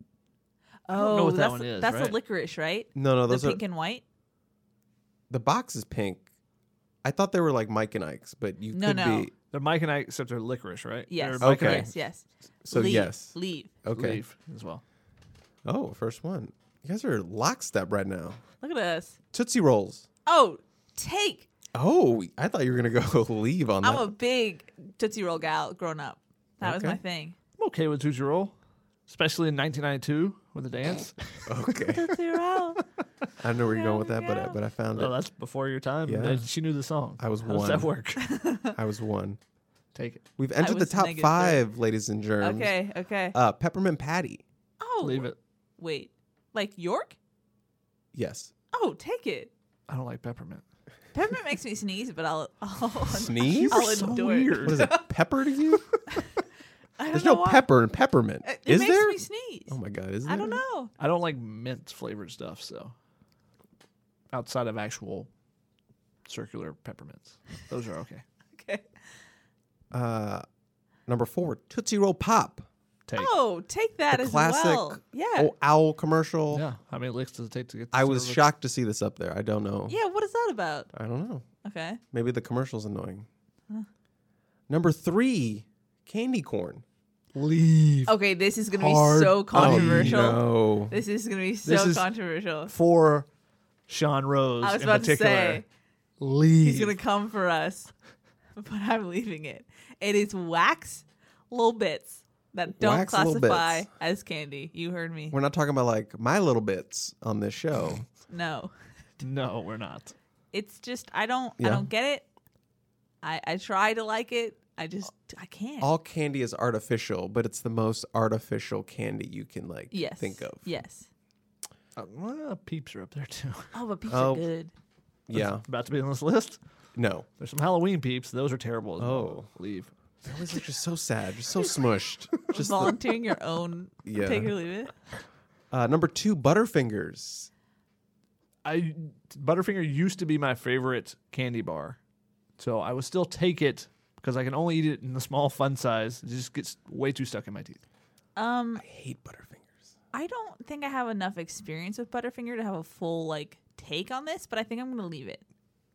Speaker 3: Oh,
Speaker 5: know what that
Speaker 3: that's
Speaker 5: one is,
Speaker 3: that's the
Speaker 5: right?
Speaker 3: licorice, right?
Speaker 4: No,
Speaker 3: The
Speaker 4: those are
Speaker 3: pink and white.
Speaker 4: the box is pink. I thought they were like Mike and Ike's, but you
Speaker 3: No,
Speaker 4: could
Speaker 3: no.
Speaker 4: be.
Speaker 5: They're Mike and Ike except they're licorice, right?
Speaker 3: Yes.
Speaker 5: They're Mike and
Speaker 4: Okay.
Speaker 5: Ike
Speaker 3: Yes.
Speaker 4: So
Speaker 3: leave,
Speaker 4: yes.
Speaker 3: Leave.
Speaker 4: Okay.
Speaker 5: leaf as well.
Speaker 4: Oh, first one. You guys are lockstep right now.
Speaker 3: Look at us.
Speaker 4: Tootsie Rolls.
Speaker 3: Oh, take.
Speaker 4: Oh, I thought you were gonna go leave on
Speaker 3: I'm
Speaker 4: that.
Speaker 3: a big Tootsie Roll gal growing up. That was
Speaker 4: Okay.
Speaker 3: my thing.
Speaker 5: I'm okay with Tootsie Roll, especially in 1992 with the dance.
Speaker 4: Okay.
Speaker 3: Tootsie Roll.
Speaker 4: I know where you're going with
Speaker 3: There
Speaker 4: that,
Speaker 3: we
Speaker 4: but
Speaker 3: go.
Speaker 4: but I found
Speaker 5: Oh,
Speaker 4: it.
Speaker 5: that's before your time.
Speaker 4: Yeah.
Speaker 5: And she knew the song.
Speaker 4: I was
Speaker 5: How does
Speaker 4: one.
Speaker 5: that work?
Speaker 4: I was 1.
Speaker 5: Take it.
Speaker 4: We've entered the
Speaker 3: was
Speaker 4: top
Speaker 3: negative
Speaker 4: 5, ladies and germs.
Speaker 3: Okay. Okay.
Speaker 4: Peppermint patty.
Speaker 3: Oh,
Speaker 5: Leave it.
Speaker 3: Wait. Like York?
Speaker 4: Yes.
Speaker 3: Oh, take it.
Speaker 5: I don't like peppermint.
Speaker 3: Peppermint makes me sneeze, but I'll
Speaker 4: Sneeze?
Speaker 3: I'll
Speaker 5: so
Speaker 3: endure it.
Speaker 5: weird.
Speaker 4: What is it? Pepper to you?
Speaker 3: I don't
Speaker 4: There's
Speaker 3: know
Speaker 4: no
Speaker 3: why.
Speaker 4: pepper in peppermint.
Speaker 3: It
Speaker 4: Is
Speaker 3: makes
Speaker 4: there?
Speaker 3: me sneeze.
Speaker 4: Oh my god, is there?
Speaker 3: I don't know.
Speaker 5: I don't like mint flavored stuff, so outside of actual circular peppermints. Those are okay.
Speaker 3: Okay.
Speaker 4: Number 4, Tootsie Roll Pop.
Speaker 5: Take.
Speaker 3: Oh, take that
Speaker 4: The
Speaker 3: as
Speaker 4: classic
Speaker 3: well. Yeah.
Speaker 4: Oh, owl commercial.
Speaker 5: Yeah. How many licks does it take to get the
Speaker 4: I was
Speaker 5: service?
Speaker 4: shocked to see this up there. I don't know.
Speaker 3: Yeah. What is that about?
Speaker 4: I don't know.
Speaker 3: Okay.
Speaker 4: Maybe the commercial's annoying. Number 3, candy corn.
Speaker 5: Leave.
Speaker 3: Okay. This is gonna
Speaker 5: Hard
Speaker 3: be so controversial.
Speaker 4: Oh, no.
Speaker 3: This is gonna be
Speaker 5: This
Speaker 3: so
Speaker 5: is-
Speaker 3: controversial.
Speaker 5: For Sean Rose
Speaker 3: I was
Speaker 5: in
Speaker 3: about to
Speaker 5: particular.
Speaker 3: say
Speaker 5: Leave.
Speaker 3: he's gonna come for us, but I'm leaving it. It is wax little bits that don't
Speaker 4: Wax Little
Speaker 3: classify
Speaker 4: Bits.
Speaker 3: as candy. You heard me.
Speaker 4: We're not talking about like my little bits on this show.
Speaker 3: No.
Speaker 5: No, we're not.
Speaker 3: It's just I don't
Speaker 4: Yeah.
Speaker 3: get it. I try to like it. I can't.
Speaker 4: All candy is artificial, but it's the most artificial candy you can like
Speaker 3: yes.
Speaker 4: think of.
Speaker 3: Yes.
Speaker 5: Well, peeps are up there too.
Speaker 3: Oh, but peeps
Speaker 4: Oh.
Speaker 3: are good.
Speaker 4: Yeah.
Speaker 5: About to be on this list.
Speaker 4: No.
Speaker 5: There's some Halloween peeps. Those are terrible as well.
Speaker 4: Oh.
Speaker 5: Leave.
Speaker 4: Those are just so sad. Just so smushed. Just the,
Speaker 3: Volunteering your own.
Speaker 4: Yeah.
Speaker 3: Take or leave it.
Speaker 4: number 2, Butterfingers.
Speaker 5: Butterfinger used to be my favorite candy bar, so I would still take it because I can only eat it in the small fun size. It just gets way too stuck in my teeth.
Speaker 4: I hate Butterfingers.
Speaker 3: I don't think I have enough experience with Butterfinger to have a full take on this, but I think I'm gonna leave it.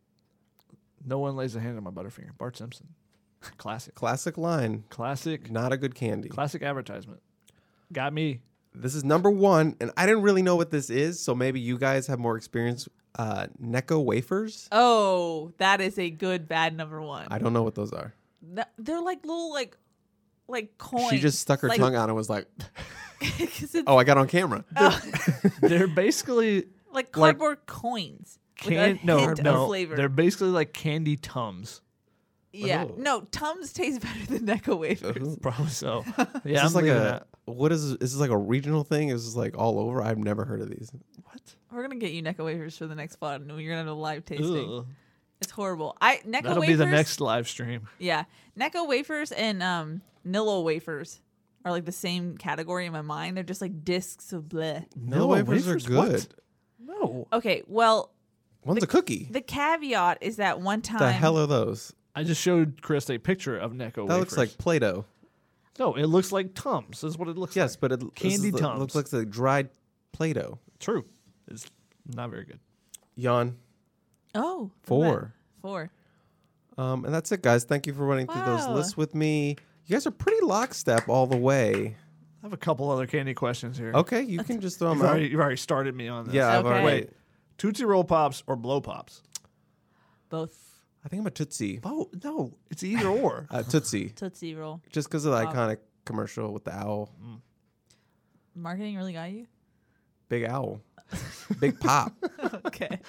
Speaker 5: No one lays a hand on my Butterfinger. Bart Simpson. Classic.
Speaker 4: Classic line.
Speaker 5: Classic.
Speaker 4: Not a good candy.
Speaker 5: Classic advertisement. Got me.
Speaker 4: This is number 1, and I didn't really know what this is, so maybe you guys have more experience. Necco wafers.
Speaker 3: Oh, that is a good bad number 1.
Speaker 4: I don't know what those are.
Speaker 3: They're like little like coins.
Speaker 4: She just stuck her
Speaker 3: Like-
Speaker 4: tongue out and was like,
Speaker 3: 'cause it's
Speaker 4: "Oh, I got on camera."
Speaker 5: They're basically
Speaker 3: like cardboard coins. With a hint of flavor.
Speaker 5: they're basically like candy Tums.
Speaker 3: Yeah.
Speaker 4: Oh.
Speaker 3: No, Tums taste better than Necco wafers.
Speaker 5: Probably so.
Speaker 4: Is
Speaker 5: Yeah,
Speaker 4: this
Speaker 5: I'm
Speaker 4: like
Speaker 5: leaving
Speaker 4: a
Speaker 5: that.
Speaker 4: what is this like a regional thing? Is this like all over? I've never heard of these.
Speaker 5: What?
Speaker 3: We're gonna get you Necco wafers for the next pod, and you're gonna have a live tasting.
Speaker 5: Ugh.
Speaker 3: It's horrible. Necco
Speaker 5: That'll
Speaker 3: wafers.
Speaker 5: be the next live stream.
Speaker 3: Yeah, Necco wafers and Nillo wafers are like the same category in my mind. They're just like discs of bleh.
Speaker 4: No, wafers are
Speaker 5: What?
Speaker 4: good.
Speaker 5: No.
Speaker 3: Okay, well,
Speaker 4: One's a cookie.
Speaker 3: the caveat is that one time.
Speaker 4: The hell are those?
Speaker 5: I just showed Chris a picture of Necco
Speaker 4: That
Speaker 5: wafers.
Speaker 4: looks like Play-Doh.
Speaker 5: No, it looks like Tums. Is what it looks
Speaker 4: Yes,
Speaker 5: like.
Speaker 4: but
Speaker 5: Candy Tums.
Speaker 4: looks like the dried Play-Doh.
Speaker 5: True. It's not very good.
Speaker 4: Yawn.
Speaker 3: Oh,
Speaker 4: 4.
Speaker 3: 4.
Speaker 4: And that's it, guys. Thank you for running through those
Speaker 3: Wow.
Speaker 4: lists with me. You guys are pretty lockstep all the way.
Speaker 5: I have a couple other candy questions here.
Speaker 4: Okay, you can just throw them
Speaker 5: You've
Speaker 4: out.
Speaker 5: already, you've already started me on this.
Speaker 4: Yeah, I've
Speaker 3: Okay.
Speaker 4: already.
Speaker 5: Wait. Tootsie Roll Pops or Blow Pops?
Speaker 3: Both.
Speaker 4: I think I'm a Tootsie.
Speaker 5: Oh, no. It's either or.
Speaker 4: Tootsie.
Speaker 3: Tootsie Roll.
Speaker 4: Just because of the iconic commercial with the owl.
Speaker 3: Marketing really got you?
Speaker 4: Big owl. Big pop.
Speaker 3: Okay.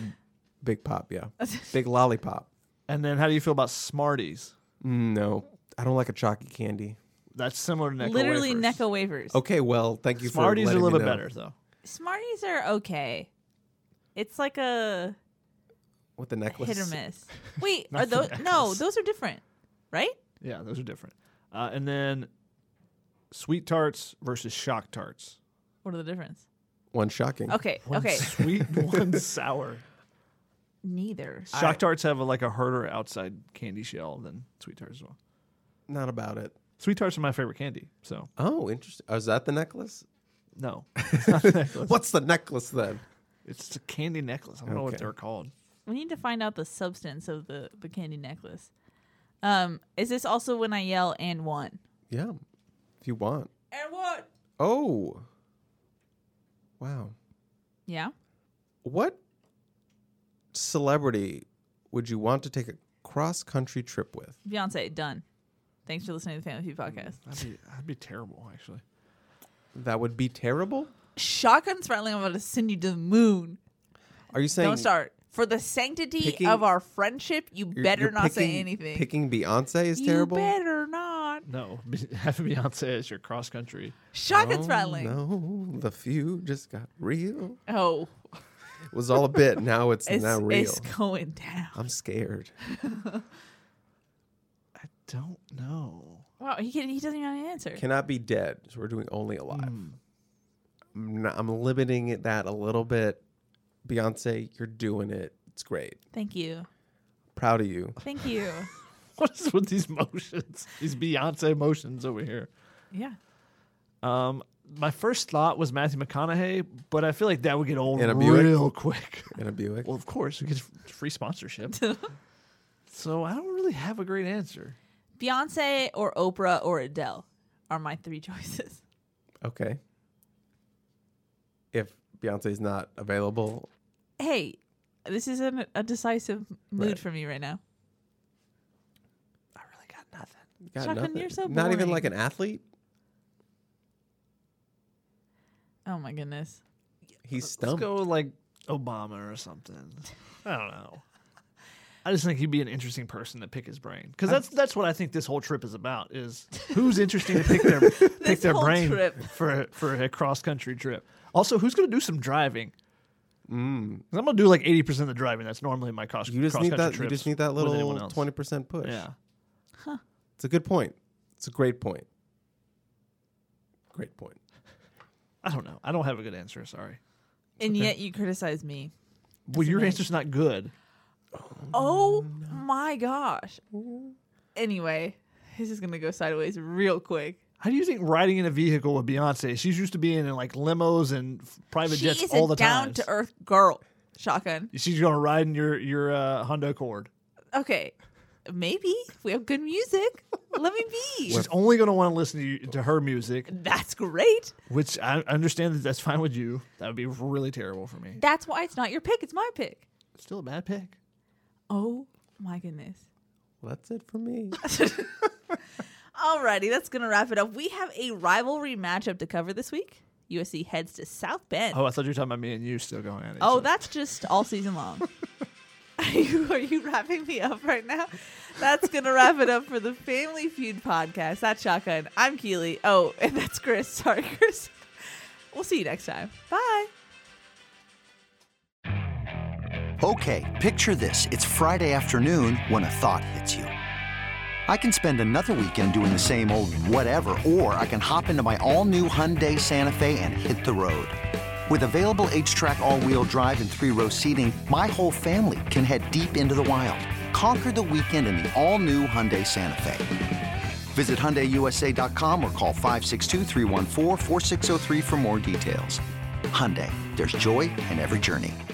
Speaker 4: Big pop, yeah. Big lollipop.
Speaker 5: And then how do you feel about Smarties?
Speaker 4: No, I don't like a chalky candy.
Speaker 5: That's similar to Necco
Speaker 3: Literally
Speaker 5: wafers.
Speaker 3: Necco wafers.
Speaker 4: Okay, well, thank you
Speaker 5: Smarties
Speaker 4: for
Speaker 5: are a
Speaker 4: letting
Speaker 5: little
Speaker 4: me
Speaker 5: bit
Speaker 4: know.
Speaker 5: better, though.
Speaker 3: Smarties are okay. It's like a
Speaker 4: With the necklace.
Speaker 3: hit or miss. Wait, are
Speaker 5: Not the
Speaker 3: those? No,
Speaker 5: necklace.
Speaker 3: those are different, right?
Speaker 5: Yeah, those are different. And then Sweet Tarts versus Shock Tarts.
Speaker 3: What are the difference?
Speaker 4: One shocking.
Speaker 3: Okay,
Speaker 5: One
Speaker 3: okay.
Speaker 5: sweet, one sour.
Speaker 3: Neither.
Speaker 5: Shock Tarts have like a harder outside candy shell than Sweet Tarts as well.
Speaker 4: Not about it.
Speaker 5: Sweet Tarts are my favorite candy, so
Speaker 4: Oh, interesting. Oh, is that the necklace?
Speaker 5: no. It's not a necklace.
Speaker 4: What's the necklace then?
Speaker 5: It's a candy necklace. I don't know what
Speaker 4: Okay.
Speaker 5: they're called.
Speaker 3: We need to find out the substance of the candy necklace. Is this also when I yell and one?
Speaker 4: Yeah, if you want.
Speaker 3: And what?
Speaker 4: Oh. Wow.
Speaker 3: Yeah.
Speaker 4: What celebrity would you want to take a cross-country trip with?
Speaker 3: Beyonce, done. Thanks for listening to the Family Feud podcast.
Speaker 5: That'd be terrible, actually.
Speaker 4: That would be terrible?
Speaker 3: Shotgun Spratling, I'm about to send you to the moon.
Speaker 4: Are you saying
Speaker 3: Don't start. For the sanctity
Speaker 4: Picking-
Speaker 3: of our friendship, you
Speaker 4: you're-
Speaker 3: better
Speaker 4: you're
Speaker 3: not say
Speaker 4: picking-
Speaker 3: anything.
Speaker 4: Picking Beyonce is
Speaker 3: you
Speaker 4: terrible?
Speaker 3: better not.
Speaker 5: No, having Beyonce as your cross country.
Speaker 3: Shotgun
Speaker 4: Oh,
Speaker 3: Spratling.
Speaker 4: no, the feud just got real.
Speaker 3: Oh,
Speaker 4: It was all a bit. Now it's
Speaker 3: it's,
Speaker 4: now real.
Speaker 3: it's going down.
Speaker 4: I'm scared.
Speaker 5: I don't know.
Speaker 3: Wow, he doesn't even have an answer.
Speaker 4: Cannot be dead. So we're doing only alive.
Speaker 3: Hmm.
Speaker 4: I'm limiting it that a little bit. Beyonce, you're doing it. It's great.
Speaker 3: Thank you.
Speaker 4: Proud of you.
Speaker 3: Thank you.
Speaker 5: What is with these motions? These Beyonce motions over here.
Speaker 3: Yeah.
Speaker 5: My first thought was Matthew McConaughey, but I feel like that would get old
Speaker 4: In a Buick?
Speaker 5: real quick.
Speaker 4: In a Buick.
Speaker 5: Well, of course, we get free sponsorship. So I don't really have a great answer.
Speaker 3: Beyonce or Oprah or Adele are my three choices.
Speaker 4: Okay. If Beyonce's not available,
Speaker 3: Hey, this is a decisive mood
Speaker 4: Right.
Speaker 3: for me right now.
Speaker 5: I really got nothing.
Speaker 4: got
Speaker 3: Shotgun,
Speaker 4: nothing.
Speaker 3: you're so
Speaker 4: Not even
Speaker 3: boring.
Speaker 4: like an athlete.
Speaker 3: Oh my goodness.
Speaker 4: He's
Speaker 5: Let's
Speaker 4: stumped.
Speaker 5: go like Obama or something. I don't know. I just think he'd be an interesting person to pick his brain because that's what I think this whole trip is about. Is who's interesting to pick their
Speaker 3: whole
Speaker 5: brain
Speaker 3: trip.
Speaker 5: for a cross country trip. Also, who's going to do some driving? 'Cause I'm gonna do like 80% of the driving. That's normally my cross.
Speaker 4: You just need that. You
Speaker 5: trips
Speaker 4: just need that
Speaker 5: with anyone
Speaker 4: little
Speaker 5: else.
Speaker 4: 20% push.
Speaker 5: Yeah.
Speaker 4: It's a good point. It's a great point. Great point.
Speaker 5: I don't know. I don't have a good answer. Sorry.
Speaker 3: And yet you criticize me.
Speaker 5: Well, your answer's not good.
Speaker 3: Oh my gosh. Anyway, this is going to go sideways real quick.
Speaker 5: How do you think riding in a vehicle with Beyonce? She's used to being in like limos and private
Speaker 3: She
Speaker 5: jets
Speaker 3: is
Speaker 5: all the
Speaker 3: a
Speaker 5: time.
Speaker 3: down to earth girl. Shotgun.
Speaker 5: She's gonna ride in your Honda Accord.
Speaker 3: Okay. Maybe if we have good music. Let me be.
Speaker 5: She's only gonna want to listen to her music,
Speaker 3: That's great.
Speaker 5: which I understand that's fine with you. That would be really terrible for me.
Speaker 3: That's why it's not your pick. It's my pick.
Speaker 5: It's still a bad pick.
Speaker 3: Oh my goodness.
Speaker 4: Well, that's it for me.
Speaker 3: Alrighty, that's going to wrap it up. We have a rivalry matchup to cover this week. USC heads to South Bend.
Speaker 5: Oh, I thought you were talking about me and you still going at it.
Speaker 3: Oh,
Speaker 5: so-
Speaker 3: that's just all season long. Are you wrapping me up right now? That's going to wrap it up for the Family Feud podcast. That's Shotgun. I'm Keely. Oh, and that's Chris. Sorry, Chris. We'll see you next time. Bye.
Speaker 6: Okay, picture this. It's Friday afternoon when a thought hits you. I can spend another weekend doing the same old whatever, or I can hop into my all-new Hyundai Santa Fe and hit the road. With available H-Track all-wheel drive and 3-row seating, my whole family can head deep into the wild. Conquer the weekend in the all-new Hyundai Santa Fe. Visit HyundaiUSA.com or call 562-314-4603 for more details. Hyundai, there's joy in every journey.